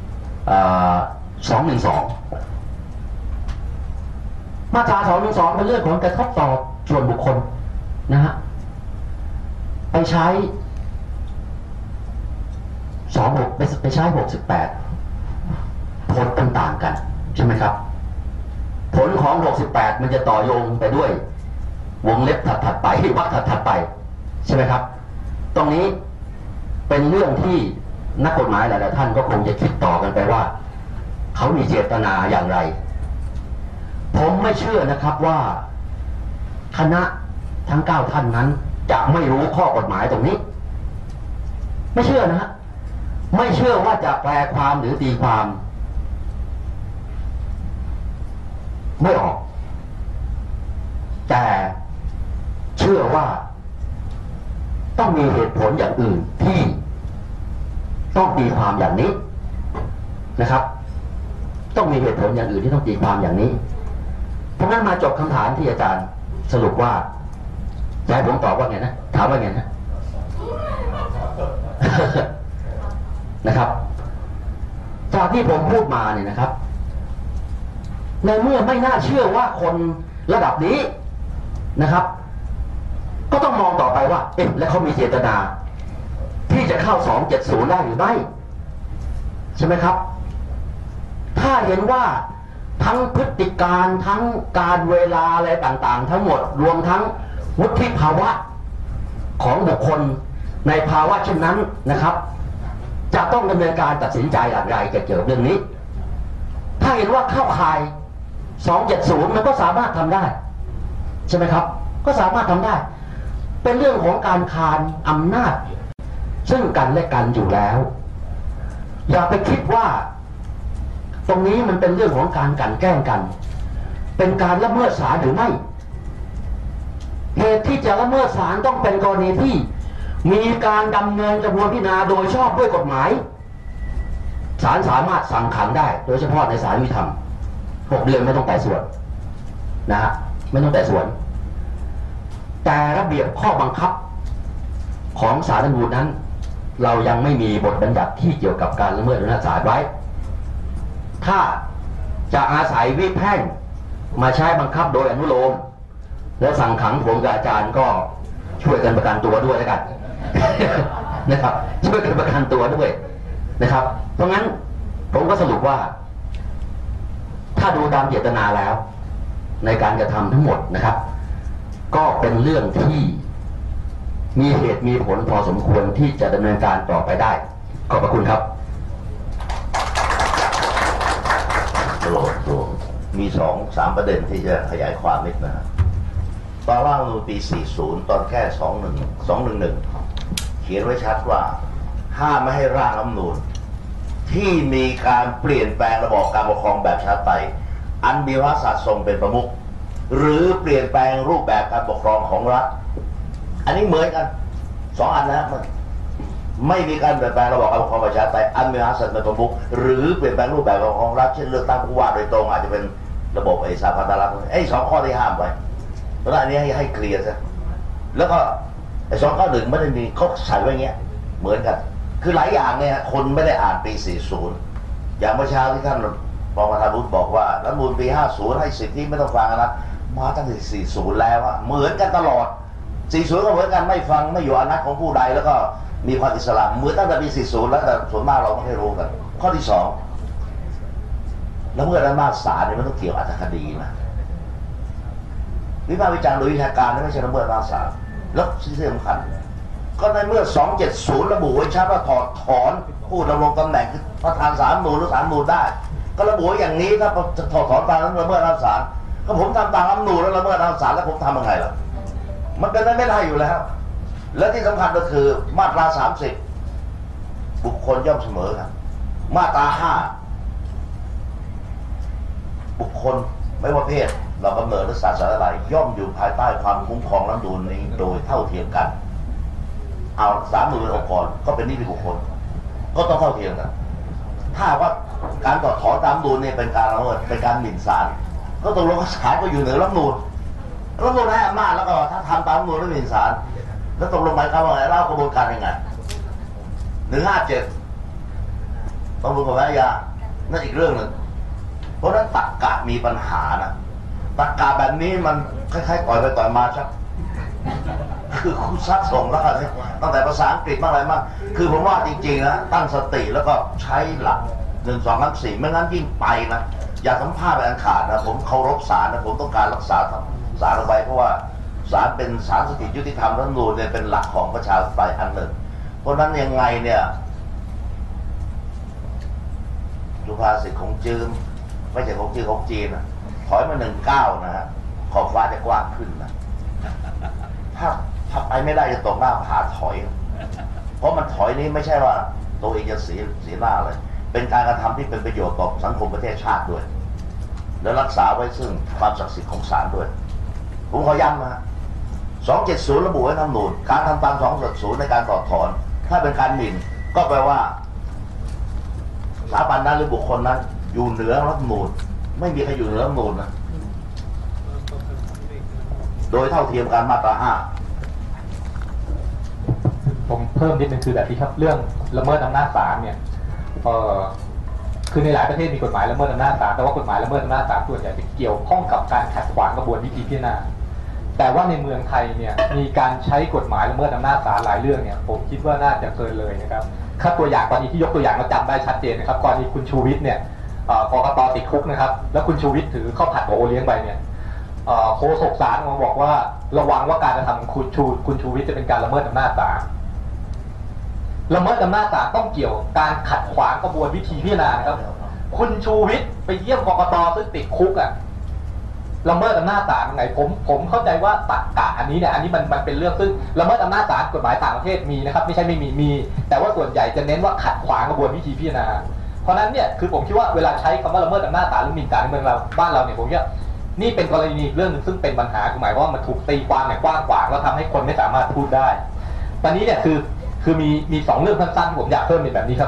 212มาตรา212เป็นเรื่องของกระทบต่อส่วนบุคคลนะฮะไปใช้26ไปใช้68ผลต่างๆกันใช่ไหมครับผลของ68มันจะต่อโยงไปด้วยวงเล็บถัดไปวรรคถัดไปใช่ไหมครับตรงนี้เป็นเรื่องที่นักกฎหมายหลายๆท่านก็คงจะคิดต่อกันไปว่าเขามีเจตนาอย่างไรผมไม่เชื่อนะครับว่าคณะทั้ง9ท่านนั้นจะไม่รู้ข้อกฎหมายตรงนี้ไม่เชื่อนะฮะไม่เชื่อว่าจะแปลความหรือตีความไม่ออกแต่เชื่อว่าต้องมีเหตุผลอย่างอื่นที่ต้องตีความอย่างนี้นะครับต้องมีเหตุผลอย่างอื่นที่ต้องตีความอย่างนี้เพราะงั้นมาจบคำถามที่อาจารย์สรุปว่าจะให้ผมตอบว่าไงนะถามว่าไงนะนะครับจากที่ผมพูดมาเนี่ยนะครับในเมื่อไม่น่าเชื่อว่าคนระดับนี้นะครับก็ต้องมองต่อไปว่าเอ๊ะแล้วเขามีเจตนาที่จะเข้า270ได้หรือไม่ใช่ไหมครับถ้าเห็นว่าทั้งพฤติการทั้งการเวลาอะไรต่างๆทั้งหมดรวมทั้งวุฒิภาวะของบุคคลในภาวะเช่นนั้นนะครับจะต้องดำเนินการตัดสินใจอย่างไรเกี่ยวกับเรื่องนี้ถ้าเห็นว่าเข้าข่าย270มันก็สามารถทำได้ใช่ไหมครับก็สามารถทำได้เป็นเรื่องของการคานอำนาจซึ่งกันและกันอยู่แล้วอย่าไปคิดว่าตรงนี้มันเป็นเรื่องของการกลั่นแกล้งกันเป็นการละเมิดศาลหรือไม่เหตุที่จะละเมิดศาลต้องเป็นกรณีที่มีการดำเนินกระบวนพิจารณาโดยชอบด้วยกฎหมายศาลสามารถสั่งขังได้โดยเฉพาะในศาลยุติธรรม6 เดือนไม่ต้องไต่สวนนะฮะไม่ต้องไต่สวนแต่ระเบียบข้อบังคับของศาลรัฐธรรมนูญนั้นเรายังไม่มีบทบัญญัติที่เกี่ยวกับการละเมิดอำนาจศาลไว้ถ้าจะอาศัยวิแพ่งมาใช้บังคับโดยอนุโลมและสั่งขังผมกับอาจารย์ก็ช่วยกันประกันตัวด้วยแล้วกัน นะครับช่วยกันประกันตัวด้วยนะครับเพราะงั้นผมก็สรุปว่าถ้าดูตามเจตนาแล้วในการกระทำทั้งหมดนะครับก็เป็นเรื่องที่มีเหตุมีผลพอสมควรที่จะดำเนินการต่อไปได้ขอบพระคุณครับมี2-3ประเด็นที่จะขยายความนิดนะตอนร่างรัฐธรรมนูญปี 40 ตอนแค่211 เขียนไว้ชัดว่าห้ามไม่ให้ร่างรัฐธรรมนูญที่มีการเปลี่ยนแปลงระบอบการปกครองแบบประชาธิปไตยอันมีพระมหากษัตริย์ทรงเป็นประมุขหรือเปลี่ยนแปลงรูปแบบการปกครองของรัฐอันนี้เหมือนกัน2 อันนะไม่มีการเปลี่ยนแปลงระบอบการปกครองประชาธิปไตยอันมีพระมหากษัตริย์เป็นประมุขหรือเปลี่ยนแปลงรูปแบบของรัฐเช่นเลือกตั้งผู้ว่าโดยตรงอาจจะเป็นระบบสาธารณรัฐ2 ข้อที่ห้ามไปแล้วอันนี้ให้เคลียร์ซะแล้วก็291ไม่ได้มีเขาใส่ไว้อย่างเงี้ยเหมือนกันคือหลายอย่างเนี่ยคนไม่ได้อ่านปี 40 อย่างเมื่อเช้าที่ท่านรองประธานวุฒิบอกว่ารัฐธรรมนูญปี 50 ให้สิทธิไม่ต้องฟังนะมาตั้งแต่40 แล้วอะเหมือนกันตลอด 40 ก็เหมือนกันไม่ฟังไม่อยู่อำนาจของผู้ใดแล้วก็มีความอิสระเหมือนตั้งแต่ปี 40 แล้วแต่ส่วนมากเราไม่รู้กันข้อที่ 2แล้วเมื่ออำนาจศาลเนี่ยมันต้องเกี่ยวอัตคดีนะวิพากษ์วิจารณ์โดยวิชาการไม่ใช่ละเมิดอำนาจศาลแล้วที่สำคัญก็ในเมื่อ270ระบุไว้ชัดว่าถอนผู้ดำรงตำแหน่งคือประธานศาลรัฐธรรมนูญหรือศาลรัฐธรรมนูญได้ก็ระบุอย่างนี้ถ้าจะถอนตามนั้นละเมิดอำนาจศาลก็ผมทำตามรัฐธรรมนูญแล้วละเมิดอำนาจศาลแล้วผมทำยังไงล่ะมันเป็นไปไม่ได้อยู่แล้วและที่สำคัญก็คือมาตรา 30บุคคลย่อมเสมอครับมาตรา 5บุคคลไม่ว่าเพศเรากำเนิดหรือศาสนาอะไรย่อมอยู่ภายใต้ความคุ้มครองรัฐธรรมนูญนี้โดยเท่าเทียมกันเอา30,000เป็นองค์กรก็เป็นนิติบุคคลก็ต้องเท่าเทียมกันถ้าว่าการถอดถอนตามรัฐธรรมนูญเนี่ยเป็นการละเมิดเป็นการหมิ่นศาลก็ตกลงศาลก็อยู่เหนือรัฐธรรมนูญให้อำนาจแล้วก็ถ้าทำตามรัฐธรรมนูญแล้วหมิ่นศาลแล้วตกลงหมายความว่าไงเล่ากระบวนการยังไง157ต้องรู้กับวิทยานั่นอีกเรื่องหนึ่งเพราะนั้นตรรกะมีปัญหานะตรรกะแบบนี้มันคล้ายๆต่อยไปต่อยมาชักคือคุณซักส่งแล้วกันตั้งแต่ภาษาอังกฤษบ้างอะไรบ้างคือผมว่าจริงๆนะตั้งสติแล้วก็ใช้หลัก1 2 3 4ไม่งั้นยิ่งไปนะอย่าสัมภาษณ์ไปอันขาดนะผมเคารพศาลนะผมต้องการรักษาศาลเอาไว้เพราะว่าศาลเป็นศาลสถิตยุติธรรมรัฐธรรมนูญเนี่ยเป็นหลักของประชาธิปไตยอันหนึ่งเพราะนั้นยังไงเนี่ยสุภาษิตของจีนไม่ใช่ของจีนนะถอยมา19นะฮะขอบฟ้าจะกว้างขึ้นนะถ้าไปไม่ได้จะตกหน้าผาถอยเพราะมันถอยนี้ไม่ใช่ว่าตัวเองจะเสียหน้าเลยเป็นการกระทำที่เป็นประโยชน์ต่อสังคมประเทศชาติด้วยและรักษาไว้ซึ่งความศักดิ์สิทธิ์ของศาลด้วยผมขอย้ำนะ270ระบุไว้ในรัฐธรรมนูญการทำตาม270ในการถอดถอนถ้าเป็นการหมิ่นก็แปลว่าสถาบันนั้นหรือบุคคลนั้นอยู่เหนือรัฐธรรมนูญไม่มีใครอยู่เหนือรัฐธรรมนูญนะโดยเท่าเทียมกันมาตรา 5 ผมเพิ่มนิดนึงคือแบบนี้ครับเรื่องละเมิดอำนาจศาลเนี่ยคือในหลายประเทศมีกฎหมายละเมิดอำนาจศาลแต่ว่ากฎหมายละเมิดอำนาจศาลส่วนใหญ่จะเกี่ยวข้องกับการขัดขวางกระบวนวิธีพิจารณาแต่ว่าในเมืองไทยเนี่ยมีการใช้กฎหมายละเมิดอำนาจศาลหลายเรื่องเนี่ยผมคิดว่าน่าจะเกินเลยนะครับถ้าตัวอย่างกรณีที่ยกตัวอย่างมาจำได้ชัดเจนนะครับกรณีคุณชูวิทย์เนี่ยกกต.ติดคุกนะครับแล้วคุณชูวิทย์ถือข้าวผัดโอเลี้ยงไปเนี่ยโฆษกศาลมาบอกว่าระวังว่าการกระทำของคุณชูวิทย์จะเป็นการละเมิดอำนาจศาลละเมิดอำนาจศาลต้องเกี่ยวกับการขัดขวางกระบวนวิธีพิจารณาครับคุณชูวิทย์ไปเยี่ยมกกต.ซึ่งติดคุกอ่ะละเมิดอำนาจศาลยังไงผมเข้าใจว่าตรรกะอันนี้เนี่ยอันนี้มันเป็นเรื่องซึ่งละเมิดอำนาจศาลกฎหมายต่างประเทศมีนะครับไม่ใช่ไม่มีแต่ว่าส่วนใหญ่จะเน้นว่าขัดขวางกระบวนวิธีพิจารณาเพราะนั้นเนี่ยคือผมคิดว่าเวลาใช้คำว่าละเมิดอำนาจศาลหรือหมิ่นศาลในเมืองเราบ้านเราเนี่ยผมคิดว่านี่เป็นกรณีเรื่องนึงซึ่งเป็นปัญหาหมายว่ามันถูกตีความอย่างกว้างขวางแล้วทำให้คนไม่สามารถพูดได้ตอนนี้เนี่ยคือมี2เรื่องสั้นๆที่ผมอยากเพิ่มเป็นแบบนี้ครับ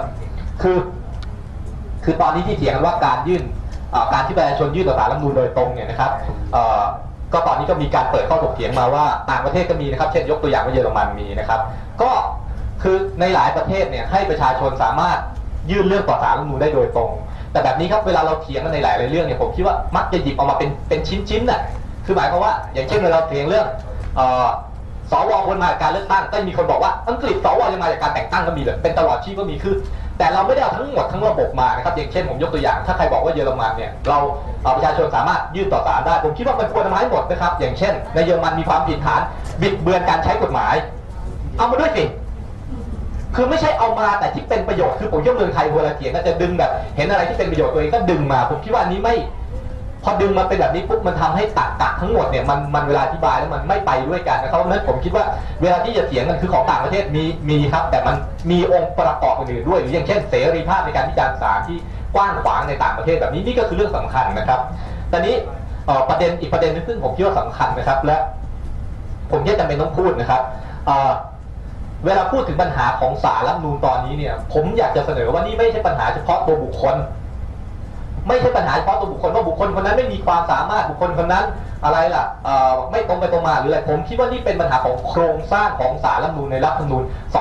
คือตอนนี้ที่เถียงกันว่าการยื่นการที่ประชาชนยื่นต่อศาลรัฐธรรมนูญโดยตรงเนี่ยนะครับก็ตอนนี้ก็มีการเปิดข้อถกเถียงมาว่าต่างประเทศก็มีนะครับเช่นยกตัวอย่างว่าเยอรมันมีนะครับก็คือในหลายประเทศเนี่ยให้ประชาชนสามารถยื่นเรื่องต่อศาลรัฐธรรมนูญได้โดยตรงแต่แบบนี้ครับเวลาเราเถียงกันในหลายเรื่องเนี่ยผมคิดว่ามักจะหยิบออกมาเป็นชิ้นๆน่ะคือหมายความว่าอย่างเช่นเวลาเราเถียงเรื่องสวคนมาจากการเลือกตั้งก็มีคนบอกว่าอังกฤษสวยังมาจากการแต่งตั้งก็มีเลยเป็นตลอดชีพก็มีคือแต่เราไม่ได้เอาทั้งหมดทั้งระบบมานะครับอย่างเช่นผมยกตัวอย่างถ้าใครบอกว่าเยอรมันเนี่ยเราประชาชนสามารถยื่นต่อศาลได้ผมคิดว่ามันควรเอามาให้หมดนะครับอย่างเช่นในเยอรมันมีความผิดฐานบิดเบือนการใช้กฎหมายเอามาด้วยสิคือไม่ใช่เอามาแต่ที่เป็นประโยชน์คือผมคิดว่าเมืองไทยเวลาเถียงก็จะดึงแบบเห็นอะไรที่เป็นประโยชน์ตัวเองก็ดึงมาผมคิดว่าอันนี้ไม่พอดึงมาเป็นแบบนี้ปุ๊บมันทำให้ตรรกะทั้งหมดเนี่ยมันเวลาอธิบายแล้วมันไม่ไปด้วยกันนะครับเพราะฉะนั้นผมคิดว่าเวลาที่จะเถียงกันคือของต่างประเทศมีครับแต่มันมีองค์ประกอบอื่นๆด้วยหรืออย่างเช่นเสรีภาพในการวิจารณ์ศาลที่กว้างขวางในต่างประเทศแบบนี้นี่ก็คือเรื่องสำคัญนะครับตอนนี้ประเด็นอีกประเด็นนึงซึ่งผมคิดว่าสำคัญนะครับและผมจำเป็นต้องพูดนะครับเวลาพูดถึงปัญหาของศาลรัฐธรรมนูญตอนนี้เนี่ยผมอยากจะเสนอว่านี่ไม่ใช่ปัญหาเฉพาะตัวบุคคลไม่ใช่ปัญหาเฉพาะตัวบุคคลว่าบุคคลคนนั้นไม่มีความสามารถบุคคลคนนั้นอะไรล่ะไม่ตรงไปตรงมาหรืออะไรผมคิดว่านี่เป็นปัญหาของโครงสร้างของศาลรัฐธรรมนูญในรัฐธรรมนูญ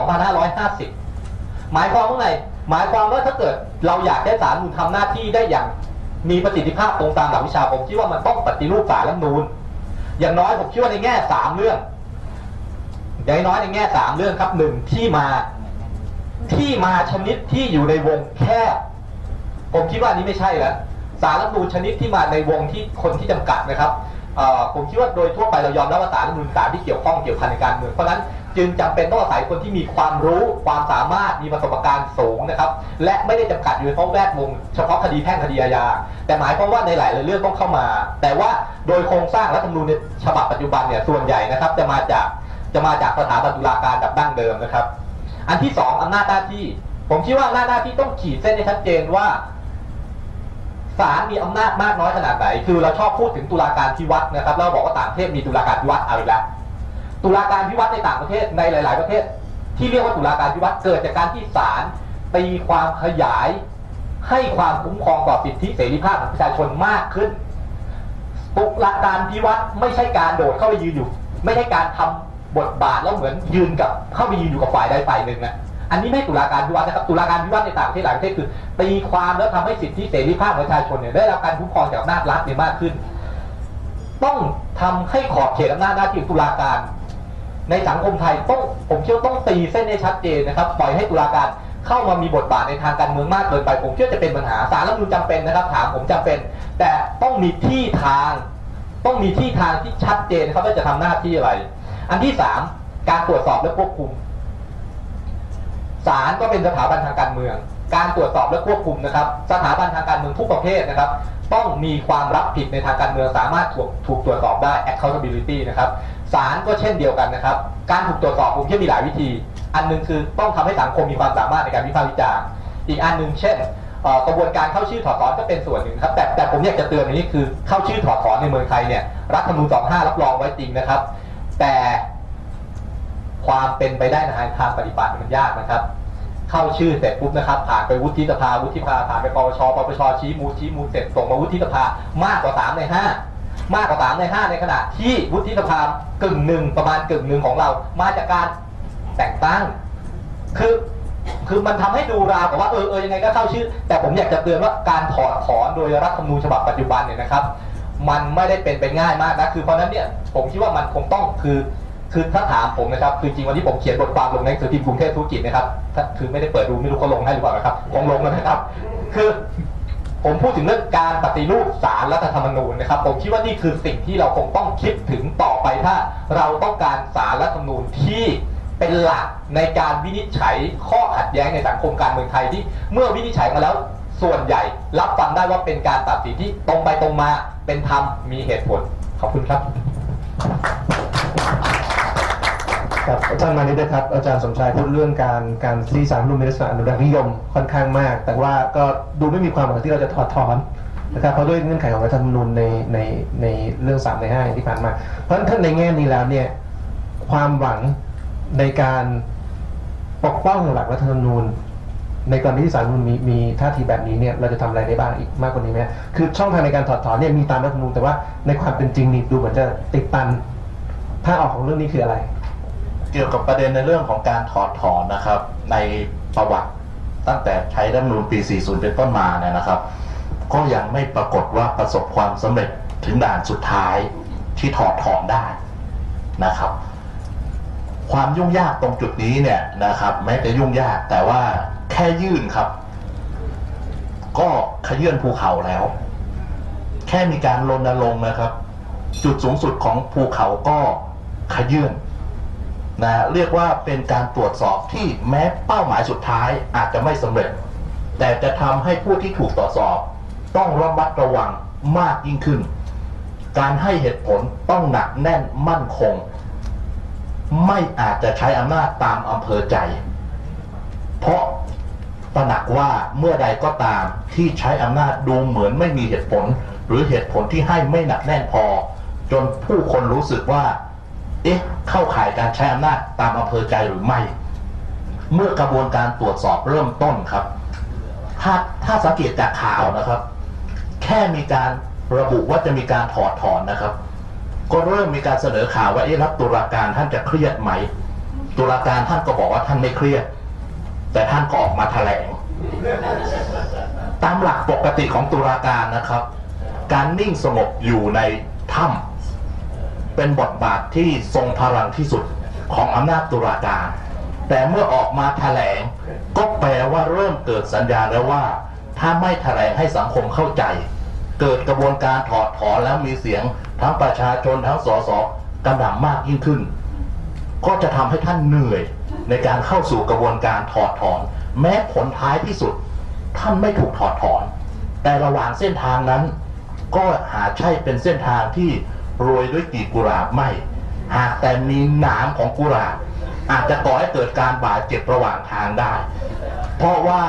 2550 หมายความว่าไงหมายความว่าถ้าเกิดเราอยากให้ศาลรัฐธรรมนูญทำหน้าที่ได้อย่างมีประสิทธิภาพตรงตามหลักวิชาผมคิดว่ามันต้องปฏิรูปศาลรัฐธรรมนูญอย่างน้อยผมคิดว่าในแง่3เรื่องอย่างน้อยในแง่3เรื่องครับ1ที่มาชนิดที่อยู่ในวงแคบผมคิดว่านี้ไม่ใช่แล้วศาลรัฐธรรมนูญชนิดที่มาในวงที่คนที่จำกัดนะครับผมคิดว่าโดยทั่วไปเรายอมรับว่าศาลรัฐธรรมนูญศาลที่เกี่ยวข้องเกี่ยวพันในการเมืองเพราะนั้นจึงจำเป็นต้องอาศัยคนที่มีความรู้ความสามารถมีประสบการณ์สูงนะครับและไม่ได้จำกัดอยู่เฉพาะแวดวงเฉพาะคดีแพ่งคดีอาญาแต่หมายความว่าในหลายเรื่องต้องเข้ามาแต่ว่าโดยโครงสร้างรัฐธรรมนูญในฉบับปัจจุบันเนี่ยส่วนใหญ่นะครับจะมาจากสถาบันตุลาการแบบดั้งเดิมนะครับอันที่2อำนาจหน้าที่ผมคิดว่าหน้าที่ต้องขีดเส้นให้ชัดเจนว่าศาลมีอำนาจมากน้อยขนาดไหนคือเราชอบพูดถึงตุลาการพิวัตรนะครับเราบอกว่าต่างประเทศมีตุลาการพิวัตรเอาอีกแล้วตุลาการพิวัตรในต่างประเทศในหลาย ๆประเทศที่เรียกว่าตุลาการพิวัตรเกิดจากการที่ศาลตีความขยายให้ความคุ้มครองต่อสิทธิเสรีภาพของประชาชนมากขึ้นตุลาการพิวัตรไม่ใช่การโดดเข้าไปยืนอยู่ไม่ใช่การทำบทบาทแล้วเหมือนยืนกับเข้าไปยืนอยู่กับฝ่ายใดฝ่ายหนึ่งนะอันนี้ไม่ตุลาการพิวัตรนะครับตุลาการพิวัตรในต่างประเทศหลายประเทศคือตีความแล้วทำให้สิทธิเสรีภาพของประชาชนเนี่ยได้รับการคุ้มครองจากอำนาจรัฐเนี่ยมากขึ้นต้องทำให้ขอบเขตอำนาจหน้าที่ของตุลาการในสังคมไทยผมเชื่อต้องตีเส้นให้ชัดเจนนะครับปล่อยให้ตุลาการเข้ามามีบทบาทในทางการเมืองมากเกินไปผมเชื่อจะเป็นปัญหาศาลรัฐธรรมนูญจำเป็นนะครับถามผมจำเป็นแต่ต้องมีที่ทางที่ชัดเจนเขาจะทำหน้าที่อะไรอันที่3การตรวจสอบและควบคุมศาลก็เป็นสถาบันทางการเมืองการตรวจสอบและควบคุมนะครับสถาบันทางการเมืองทุกประเภทนะครับต้องมีความรับผิดในทางการเมืองสามารถถูกตรวจสอบได้ accountability นะครับศาลก็เช่นเดียวกันนะครับการถูกตรวจสอบผมเชื่อมีหลายวิธีอันนึงคือต้องทำให้สังคมมีความสามารถในการวิพากษ์วิจารณ์อีกอันนึงเช่นกระบวนการเข้าชื่อถอดถอนก็เป็นส่วนหนึ่งครับแต่ผมอยากจะเตือนอย่างนี้คือเข้าชื่อถอดถอนในเมืองไทยเนี่ยรัฐธรรมนูญ25รับรองไว้จริงนะครับแต่ความเป็นไปได้ในทางปฏิบัติมันยากนะครับเข้าชื่อเสร็จปุ๊บนะครับผ่านไปวุฒิสภาผ่านไปปปชชี้มูลเสร็จส่งมาวุฒิสภามากกว่า3 ใน 5มากกว่า3 ใน 5ในขณะที่วุฒิสภากึ่งหนึ่งประมาณกึ่งหนึ่งของเรามาจากการแต่งตั้งคือมันทำให้ดูราวกับว่ายังไงก็เข้าชื่อแต่ผมอยากจะเตือนว่าการถอดถอนโดยรัฐธรรมนูญฉบับปัจจุบันเนี่ยนะครับมันไม่ได้เป็นไปง่ายมากนะคือเพราะนั้นเนี่ยผมคิดว่ามันคงต้องคือถ้าถามผมนะครับคือจริงวันนี้ผมเขียนบทความลงในหนังสือพิมพ์กรุงเทพธุรกิจนะครับคือไม่ได้เปิดดูไม่รู้เขาลงให้หรือเปล่านะครับคงลงแล้วนะครับคือผมพูดถึงเรื่องการปฏิรูปศาลรัฐธรรมนูญนะครับผมคิดว่านี่คือสิ่งที่เราคงต้องคิดถึงต่อไปถ้าเราต้องการศาลรัฐธรรมนูญที่เป็นหลักในการวินิจฉัยข้อขัดแย้งในสังคมการเมืองไทยที่เมื่อวินิจฉัยมาแล้วส่วนใหญ่รับฟังได้ว่าเป็นการตัดสินที่ตรงไปตรงมาเป็นธรรมมีเหตุผลขอบคุณครับครับอาจารย์มานิดนะครับอาจารย์สมชายพูดเรื่องการที่ศาลรัฐธรรมนูญมีลักษณะอนุรักษ์นิยมค่อนข้างมากแต่ว่าก็ดูไม่มีความหวังที่เราจะถอดถอนนะครับเพราะด้วยเงื่อนไขของรัฐธรรมนูญในเรื่อง3 ใน 5ที่ผ่านมาเพราะฉะนั้นท่านในแง่นี้แล้วเนี่ยความหวังในการปกป้องหลักรัฐธรรมนูญในกรณีที่ศาลรัฐธรรมนูญมีท่าทีแบบนี้เนี่ยเราจะทำอะไรได้บ้างอีกมากกว่านี้ไหมคือช่องทางในการถอดถอนเนี่ยมีตามรัฐธรรมนูญแต่ว่าในความเป็นจริงนี่ดูเหมือนจะติดตันถ้าออกของเรื่องนี้คืออะไรเกี่ยวกับประเด็นในเรื่องของการถอดถอนนะครับในประวัติตั้งแต่ใช้รัฐธรรมนูญปี 40 เป็นต้นมาเนี่ยนะครับก็ยังไม่ปรากฏว่าประสบความสำเร็จถึงด่านสุดท้ายที่ถอดถอนได้นะครับความยุ่งยากตรงจุดนี้เนี่ยนะครับแม้จะยุ่งยากแต่ว่าแค่ยื่นครับก็ขยื่นภูเขาแล้วแค่มีการรณรงค์นะครับจุดสูงสุดของภูเขาก็ขยื่นนะเรียกว่าเป็นการตรวจสอบที่แม้เป้าหมายสุดท้ายอาจจะไม่สำเร็จแต่จะทำให้ผู้ที่ถูกตรวจสอบต้องระมัดระวังมากยิ่งขึ้นการให้เหตุผลต้องหนักแน่นมั่นคงไม่อาจจะใช้อำนาจตามอำเภอใจเพราะตระหนักว่าเมื่อใดก็ตามที่ใช้อำนาจดูเหมือนไม่มีเหตุผลหรือเหตุผลที่ให้ไม่หนักแน่นพอจนผู้คนรู้สึกว่าเข้าข่ายการใช้อำนาจตามอำเภอใจหรือไม่เมื่อกระบวนการตรวจสอบเริ่มต้นครับถ้าสังเกตจากข่าวนะครับแค่มีการระบุว่าจะมีการถอดถอนนะครับก็เริ่มมีการเสนอข่าวว่ารับตุลาการท่านจะเครียดไหมตุลาการท่านก็บอกว่าท่านไม่เครียดแต่ท่านก็ออกมาแถลงตามหลักปกติของตุลาการนะครับการนิ่งสงบอยู่ในถ้ำเป็นบทบาทที่ทรงพลังที่สุดของอำนาจตุลาการแต่เมื่อออกมาแถลงก็แปลว่าเริ่มเกิดสัญญาณแล้วว่าถ้าไม่แถลงให้สังคมเข้าใจเกิดกระบวนการถอดถอนแล้วมีเสียงทั้งประชาชนทั้งสสกำลังมากยิ่งขึ้นก็จะทำให้ท่านเหนื่อยในการเข้าสู่กระบวนการถอดถอนแม้ผลท้ายที่สุดท่านไม่ถูกถอดถอนแต่ระหว่างเส้นทางนั้นก็หาใช่เป็นเส้นทางที่โรยด้วยกลีบกุหลาบไม่หากแต่มีหนามของกุหลาบอาจจะก่อให้เกิดการบาดเจ็บระหว่างทางได้เพราะว่า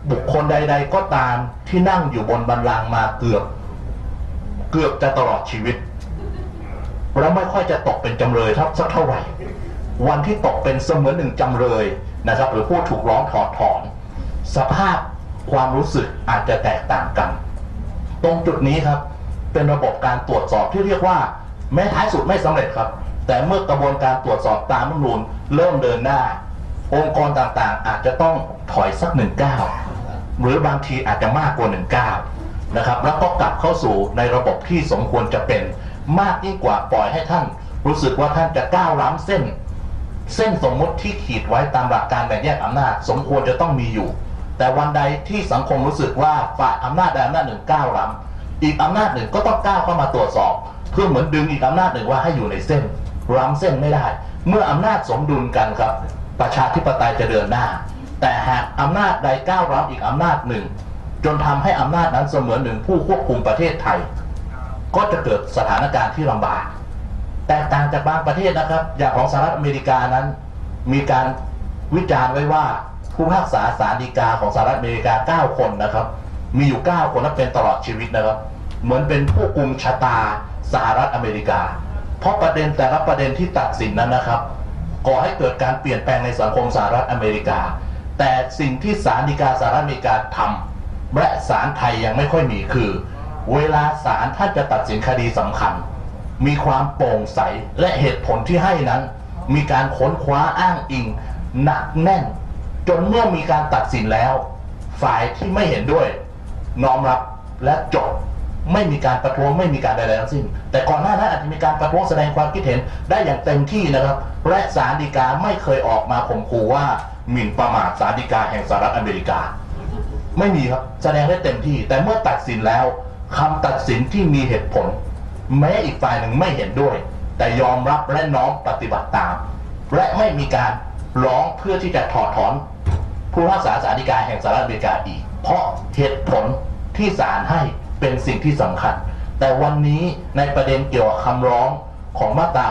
บุคคลใดๆก็ตามที่นั่งอยู่บนบัลลังก์มาเกือบจะตลอดชีวิตแล้วไม่ค่อยจะตกเป็นจำเลยสักเท่าไหร่วันที่ตกเป็นเสมือนหนึ่งจำเลยนะครับหรือผู้ถูกร้องถอดถอนสภาพความรู้สึกอาจจะแตกต่างกันตรงจุดนี้ครับเป็นระบบการตรวจสอบที่เรียกว่าแม้ท้ายสุดไม่สำเร็จครับแต่เมื่อกระบวนการตรวจสอบตามรัฐธรรมนูญเริ่มเดินหน้าองค์กรต่างๆอาจจะต้องถอยสัก1 ก้าวหรือบางทีอาจจะมากกว่า1 ก้าวนะครับแล้วก็กลับเข้าสู่ในระบบที่สมควรจะเป็นมากยิ่งกว่าปล่อยให้ท่านรู้สึกว่าท่านจะก้าวล้ำเส้นสมมุติที่ขีดไว้ตามหลักการแบ่งแยกอำนาจสมควรจะต้องมีอยู่แต่วันใดที่สังคมรู้สึกว่าฝ่ายอำนาจใดอำนาจหนึ่งก้าวล้ำอีกอำนาจหนึ่งก็ต้องก้าวเข้ามาตรวจสอบเพื่อเหมือนดึงอีกอำนาจหนึ่งว่าให้อยู่ในเส้นล้ำเส้นไม่ได้เมื่ออำนาจสมดุลกันครับประชาธิปไตยจะเดินหน้าแต่หากอำนาจใดก้าวล้ำอีกอำนาจหนึ่งจนทำให้อำนาจนั้นเสมือนหนึ่งผู้ควบคุมประเทศไทยก็จะเกิดสถานการณ์ที่ลำบากแตกต่างจากบางประเทศนะครับอย่างของสหรัฐอเมริกานั้นมีการวิจารณ์ไว้ว่าผู้พิพากษาศาลฎีกาของสหรัฐอเมริกา9 คนนะครับมีอยู่9 คนและเป็นตลอดชีวิตนะครับเหมือนเป็นผู้กุมชะตาสหรัฐอเมริกาเพราะประเด็นแต่ละประเด็นที่ตัดสินนั้นนะครับก่อให้เกิดการเปลี่ยนแปลงในสังคมสหรัฐอเมริกาแต่สิ่งที่ศาลฎีกาสหรัฐอเมริกาทำและศาลไทยยังไม่ค่อยมีคือเวลาศาลท่านจะตัดสินคดีสำคัญมีความโปร่งใสและเหตุผลที่ให้นั้นมีการค้นคว้าอ้างอิงหนักแน่นจนเมื่อมีการตัดสินแล้วฝ่ายที่ไม่เห็นด้วยน้อมรับและจบไม่มีการประท้วงไม่มีการใดๆทั้งสิ้นแต่ก่อนหน้านั้นอาจจะมีการประท้วงแสดงความคิดเห็นได้อย่างเต็มที่นะครับและศาลฎีกาไม่เคยออกมาข่มขู่ว่าหมิ่นประมาทศาลฎีกาแห่งสหรัฐอเมริกาไม่มีครับแสดงได้เต็มที่แต่เมื่อตัดสินแล้วคำตัดสินที่มีเหตุผลแม้อีกฝ่ายหนึ่งไม่เห็นด้วยแต่ยอมรับและน้อมปฏิบัติตามและไม่มีการร้องเพื่อที่จะถอดถอนผู้พิพากษาศาลฎีกาแห่งสหรัฐอเมริกาอีกเพราะเหตุผลที่ศาลให้เป็นสิ่งที่สำคัญแต่วันนี้ในประเด็นเกี่ยวกับคำร้องของมาตรา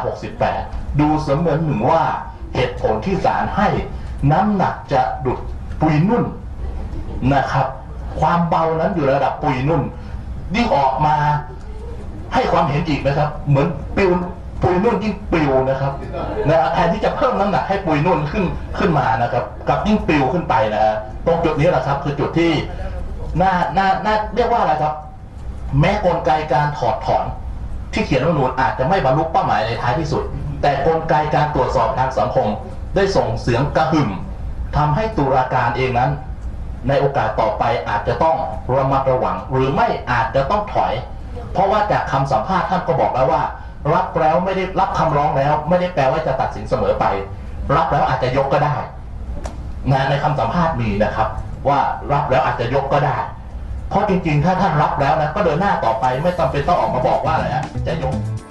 68 ดูเสมือนหนึ่งว่าเหตุผลที่ศาลให้น้ำหนักจะดุดปุยนุ่นนะครับความเบานั้นอยู่ระดับปุยนุ่นยิ่งออกมาให้ความเห็นอีกนะครับเหมือนปุยนุ่นยิ่งปิวนะครับแทนที่จะเพิ่มน้ำหนักให้ปุยนุ่นขึ้นมานะครับกับยิ่งปิวขึ้นไปนะฮะตรงจุดนี้แหละครับคือจุดที่น่าเรียกว่าอะไรครับแม้กลไกการถอดถอนที่เขียนรัฐธรรมนูญอาจจะไม่บรรลุเป้าหมายในท้ายที่สุดแต่กลไกการตรวจสอบทางสังคมได้ส่งเสียงกระหึ่มทำให้ตุลาการเองนั้นในโอกาสต่อไปอาจจะต้องระมัดระวังหรือไม่อาจจะต้องถอยเพราะว่าจากคำสัมภาษณ์ท่านก็บอกแล้วว่ารับแล้วไม่ได้รับคำร้องแล้วไม่ได้แปลว่าจะตัดสินเสมอไปรับแล้วอาจจะยกก็ได้ในคำสัมภาษณ์มีนะครับว่ารับแล้วอาจจะยกก็ได้เพราะจริงๆถ้าท่านรับแล้วนะก็เดินหน้าต่อไปไม่จำเป็นต้องออกมาบอกว่าอะไรจะยก